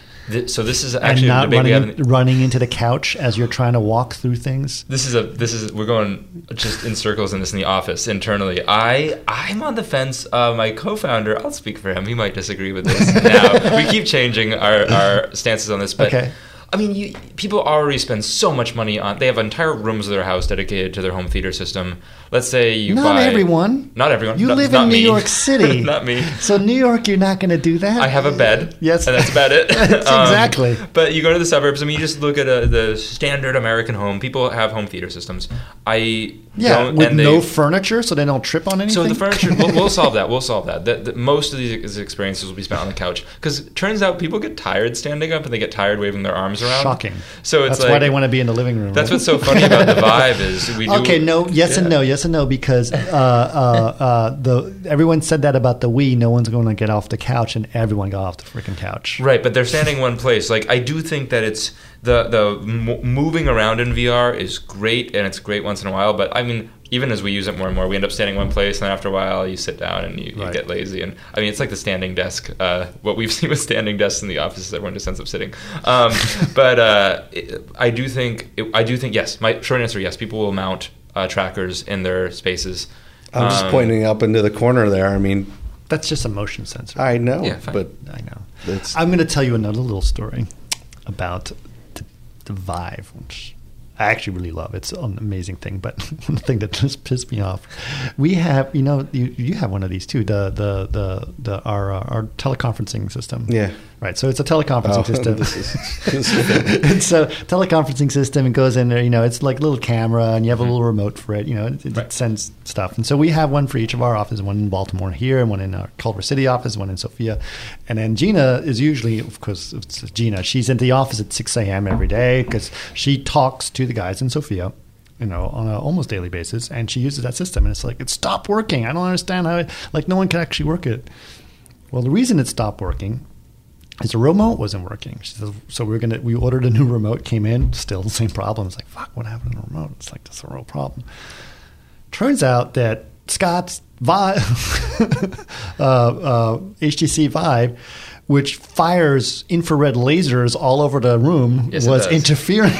So this is actually and not a debate running, we have. running into the couch as you're trying to walk through things. This is a this is we're going just in circles in this in the office internally. I I'm on the fence. Uh, my co-founder, I'll speak for him. He might disagree with this. Now we keep changing our, our stances on this, but okay. I mean, you, people already spend so much money on. They have entire rooms of their house dedicated to their home theater system. Let's say you not buy. everyone. Not everyone. You not, live not in New me. York City. Not me. So New York, you're not going to do that. I have a bed. Yes, and that's about it. That's um, exactly. But you go to the suburbs. I mean, you just look at a, the standard American home. People have home theater systems. I yeah, don't, with and no they, furniture, so they don't trip on anything. So the furniture, we'll, we'll solve that. We'll solve that. The, the, most of these experiences will be spent on the couch because it turns out people get tired standing up and they get tired waving their arms around. Shocking. So it's that's like, why they want to be in the living room. That's right? what's so funny about the Vive is we do. Okay, no, yes yeah. and no, yes and no, because uh, uh, uh, the everyone said that about the Wii. No one's going to get off the couch, and everyone got off the freaking couch. Right, but they're standing in one place. Like I do think that it's the the m- moving around in V R is great, and it's great once in a while. But I mean, even as we use it more and more, we end up standing in one place, and then after a while, you sit down and you, you right. get lazy. And I mean, it's like the standing desk. Uh, what we've seen with standing desks in the office is everyone just ends up sitting. Um, but uh, it, I do think, it, I do think, yes. My short answer, yes. People will mount uh, trackers in their spaces. I'm just um, pointing up into the corner there. I mean, that's just a motion sensor. I know, yeah, but I know. It's, I'm going to tell you another little story about the Vive, which I actually really love. It's an amazing thing. But one thing that just pissed me off, we have, you know, you, you have one of these too, the the the, the our uh, our teleconferencing system. Yeah. Right. So it's a teleconferencing Oh, system. this is, this is And so teleconferencing system, it goes in there, you know, it's like a little camera and you have a little remote for it, you know, it, it Right. sends stuff. And so we have one for each of our offices, one in Baltimore here, and one in our Culver City office, one in Sophia. And then Gina is usually, of course, it's Gina, she's in the office at six a.m. every day because she talks to the guys in Sophia, you know, on an almost daily basis. And she uses that system. And it's like, it stopped working. I don't understand how, it, like no one can actually work it. Well, the reason it stopped working is the remote wasn't working. She says, so we're gonna we ordered a new remote, came in, still the same problem. It's like, fuck, what happened to the remote? It's like, that's a real problem. Turns out that Scott's Vive, uh, uh, H T C Vive, which fires infrared lasers all over the room, Yes, it was does. interfering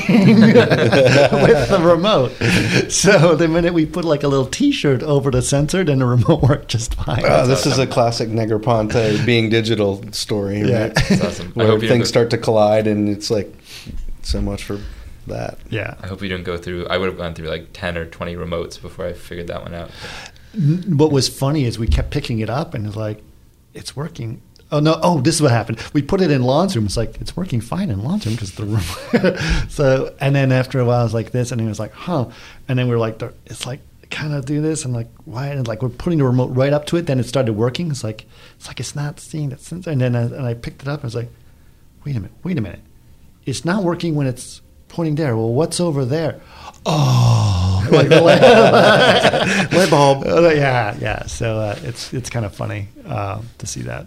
with the remote. So the minute we put like a little T-shirt over the sensor, then the remote worked just fine. Oh, this is a classic Negroponte being digital story, Yeah. right? That's awesome. I Where hope you didn't things go- start to collide, and it's like so much for that. Yeah. I hope you didn't go through. I would have gone through like ten or twenty remotes before I figured that one out. What was funny is we kept picking it up and it's like, it's working. Oh, no. Oh, this is what happened. We put it in Lon's room. It's like, it's working fine in Lon's room because the room. So, and then after a while, I was like this. And he was like, huh. And then we were like, it's like, kind of do this. And like, why? And like, we're putting the remote right up to it. Then it started working. It's like, it's like, it's not seeing that sensor. And then I, and I picked it up. I was like, wait a minute, wait a minute. It's not working when it's pointing there. Well, what's over there? Oh, like the light, light bulb. Uh, yeah, yeah. So uh, it's it's kind of funny uh, to see that.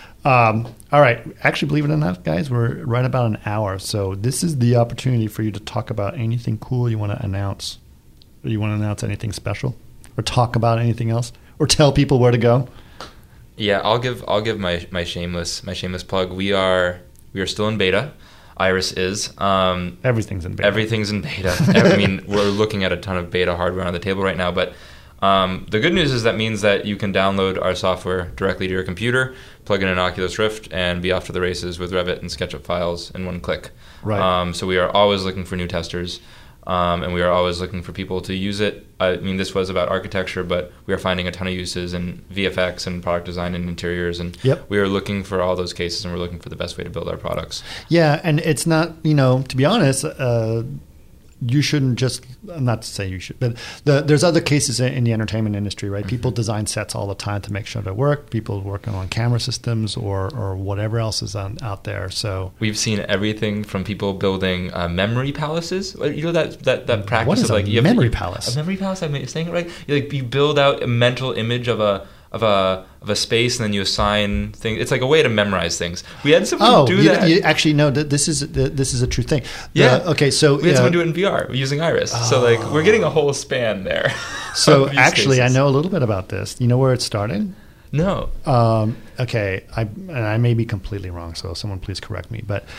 Um, all right. Actually, believe it or not, guys, we're right about an hour. So this is the opportunity for you to talk about anything cool you want to announce. Or you want to announce anything special? Or talk about anything else? Or tell people where to go? Yeah, I'll give I'll give my my shameless my shameless plug. We are we are still in beta. Iris is. Um, Everything's in beta. Everything's in beta. I mean, we're looking at a ton of beta hardware on the table right now, but um, the good news is that means that you can download our software directly to your computer, plug in an Oculus Rift, and be off to the races with Revit and SketchUp files in one click. Right. Um, so we are always looking for new testers. Um, and we are always looking for people to use it. I mean, this was about architecture, but we are finding a ton of uses in V F X and product design and interiors. And Yep. we are looking for all those cases, and we're looking for the best way to build our products. Yeah, and it's not, you know, to be honest, uh, you shouldn't just, not to say you should, but the, there's other cases in, in the entertainment industry, right? People design sets all the time to make sure they work. People working on camera systems or, or whatever else is on, out there. So We've seen everything from people building uh, memory palaces. You know that that, that practice What is of a like you have memory to, palace? A memory palace. I'm saying it right. You like you build out a mental image of a of a of a space, and then you assign things. It's like a way to memorize things. We had someone Oh, do you, that. you actually no. th- This is th- this is a true thing. Yeah. Uh, okay. So we had uh, someone do it in V R using Iris. So like we're getting a whole span there. so of use actually, cases. I know a little bit about this. You know where it started? No. Um, okay, I and I may be completely wrong, so someone please correct me. But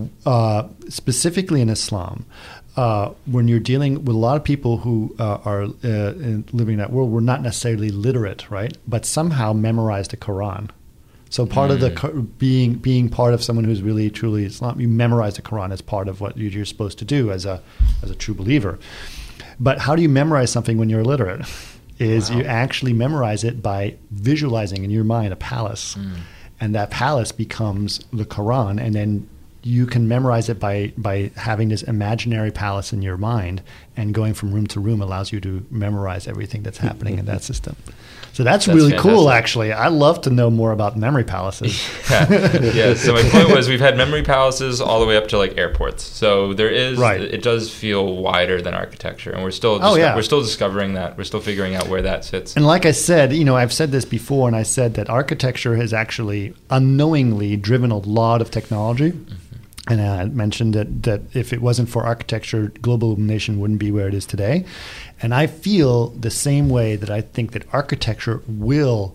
uh, specifically in Islam, uh, when you're dealing with a lot of people who uh, are uh, in, living in that world, were not necessarily literate, right? But somehow memorized the Quran. So part of the Qu- being being part of someone who's really truly Islam, you memorize the Quran as part of what you're supposed to do as a as a true believer. But how do you memorize something when you're illiterate? Is Wow. you actually memorize it by visualizing in your mind a palace. Mm. And that palace becomes the Quran, and then you can memorize it by, by having this imaginary palace in your mind, and going from room to room allows you to memorize everything that's happening in that system. So that's, That's really cool, fantastic. actually. I love to know more about memory palaces. yeah. yeah. So my point was, we've had memory palaces all the way up to like airports. So there is, Right. it does feel wider than architecture, and we're still, Oh, disco- yeah. we're still discovering that. We're still figuring out where that sits. And like I said, you know, I've said this before, and I said that architecture has actually unknowingly driven a lot of technology. And I mentioned that, that if it wasn't for architecture, global illumination wouldn't be where it is today. And I feel the same way that I think that architecture will,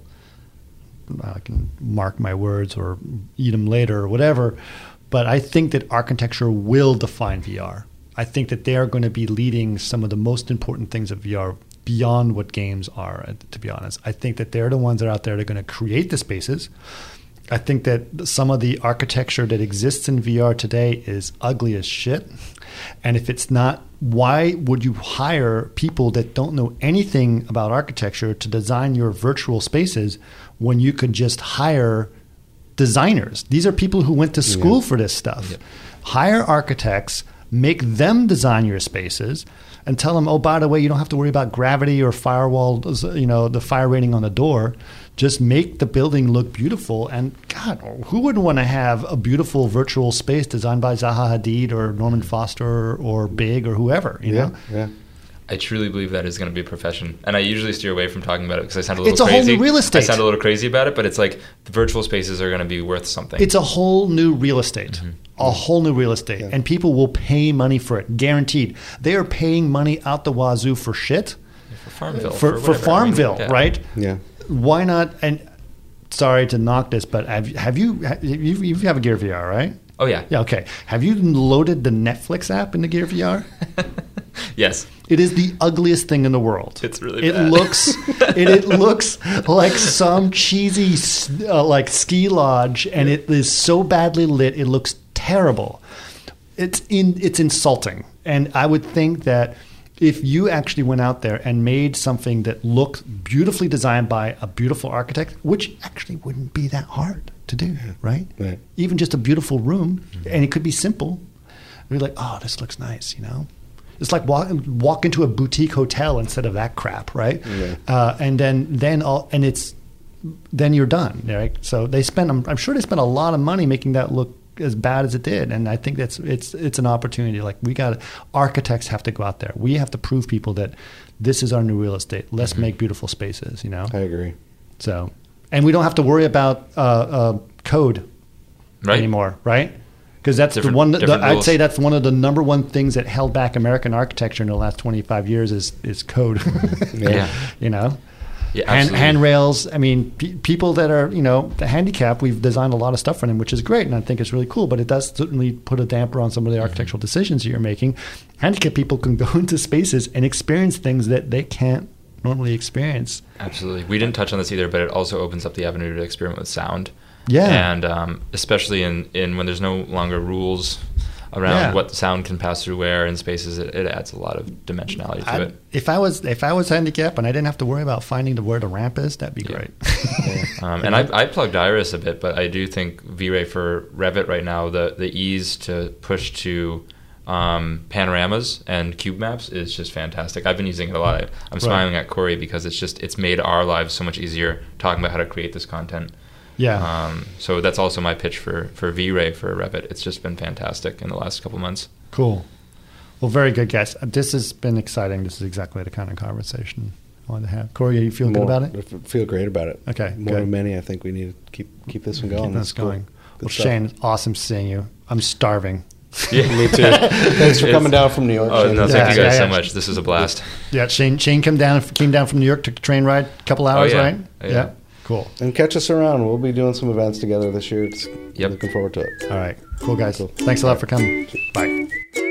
I can mark my words or eat them later or whatever, but I think that architecture will define V R. I think that they are going to be leading some of the most important things of V R beyond what games are, to be honest. I think that they're the ones that are out there that are going to create the spaces. I think that some of the architecture that exists in V R today is ugly as shit. And if it's not, why would you hire people that don't know anything about architecture to design your virtual spaces when you could just hire designers? These are people who went to school yeah. for this stuff. Yep. Hire architects, make them design your spaces, and tell them, oh, by the way, you don't have to worry about gravity or firewall, you know, the fire rating on the door. Just make the building look beautiful. And God, who wouldn't want to have a beautiful virtual space designed by Zaha Hadid or Norman Foster or Big or whoever, you yeah, know? Yeah. I truly believe that is going to be a profession. And I usually steer away from talking about it because I sound a little it's a crazy. Whole new real estate. I sound a little crazy about it, but it's like the virtual spaces are going to be worth something. It's a whole new real estate. Mm-hmm. A whole new real estate. Yeah. And people will pay money for it, guaranteed. They are paying money out the wazoo for shit. For Farmville. For, for, for Farmville, I mean, yeah. right? Yeah. Why not? And sorry to knock this, but have, have you, have you, you have a Gear V R, right? Oh, yeah. Yeah, okay. Have you loaded the Netflix app in the Gear V R? Yes. It is the ugliest thing in the world. It's really it bad. looks it, it looks like some cheesy uh, like ski lodge, and it is so badly lit. It looks terrible. It's in it's insulting. And I would think that if you actually went out there and made something that looked beautifully designed by a beautiful architect, which actually wouldn't be that hard to do, right? Right. Even just a beautiful room, and it could be simple. You're like, oh, this looks nice, you know? It's like walk, walk into a boutique hotel instead of that crap, right? Yeah. Uh, and then then all and it's then you're done, right? So they spent. I'm, I'm sure they spent a lot of money making that look as bad as it did, and I think that's it's it's an opportunity. Like we got architects have to go out there. We have to prove people that this is our new real estate. Let's mm-hmm. make beautiful spaces. You know. I agree. So, and we don't have to worry about uh, uh, code right. anymore, right? Because that's different, the one. The, I'd rules. say that's one of the number one things that held back American architecture in the last twenty-five years is is code. yeah. You know, yeah, Hand, absolutely. handrails. I mean, pe- people that are you know the handicapped. We've designed a lot of stuff for them, which is great, and I think it's really cool. But it does certainly put a damper on some of the architectural mm-hmm. decisions you're making. Handicapped people can go into spaces and experience things that they can't normally experience. Absolutely. We didn't touch on this either, but it also opens up the avenue to experiment with sound. Yeah. And um, especially in, in when there's no longer rules around Yeah. what sound can pass through where in spaces, it, it adds a lot of dimensionality to I, it. if I was if I was handicapped and I didn't have to worry about finding the where the ramp is, that'd be Yeah. great. Yeah. Um, and I, I plugged Iris a bit, but I do think V-Ray for Revit right now, the, the ease to push to um, panoramas and cube maps is just fantastic. I've been using it a lot. I'm smiling at Corey because it's just it's made our lives so much easier talking about how to create this content. Yeah. Um, so that's also my pitch for, for V-Ray for Revit. It's just been fantastic in the last couple months. Cool. Well, very good, guys. This has been exciting. This is exactly the kind of conversation I wanted to have. Corey, you feel More, good about it? I feel great about it. Okay, More good. than many, I think we need to keep keep this one going. Keep That's this going. cool. Good Well, stuff. Shane, awesome seeing you. I'm starving. Yeah, Me too. Thanks for coming down from New York. Oh, Shane. no, thank Yeah, you guys yeah, so yeah. much. This is a blast. Yeah, Shane. Shane came down came down from New York, took a train ride, a couple hours, yeah. right? Oh, yeah. Cool. And catch us around. We'll be doing some events together this year. It's, Yep. Looking forward to it. All right. Cool, guys. Cool. Thanks a lot for coming. Bye.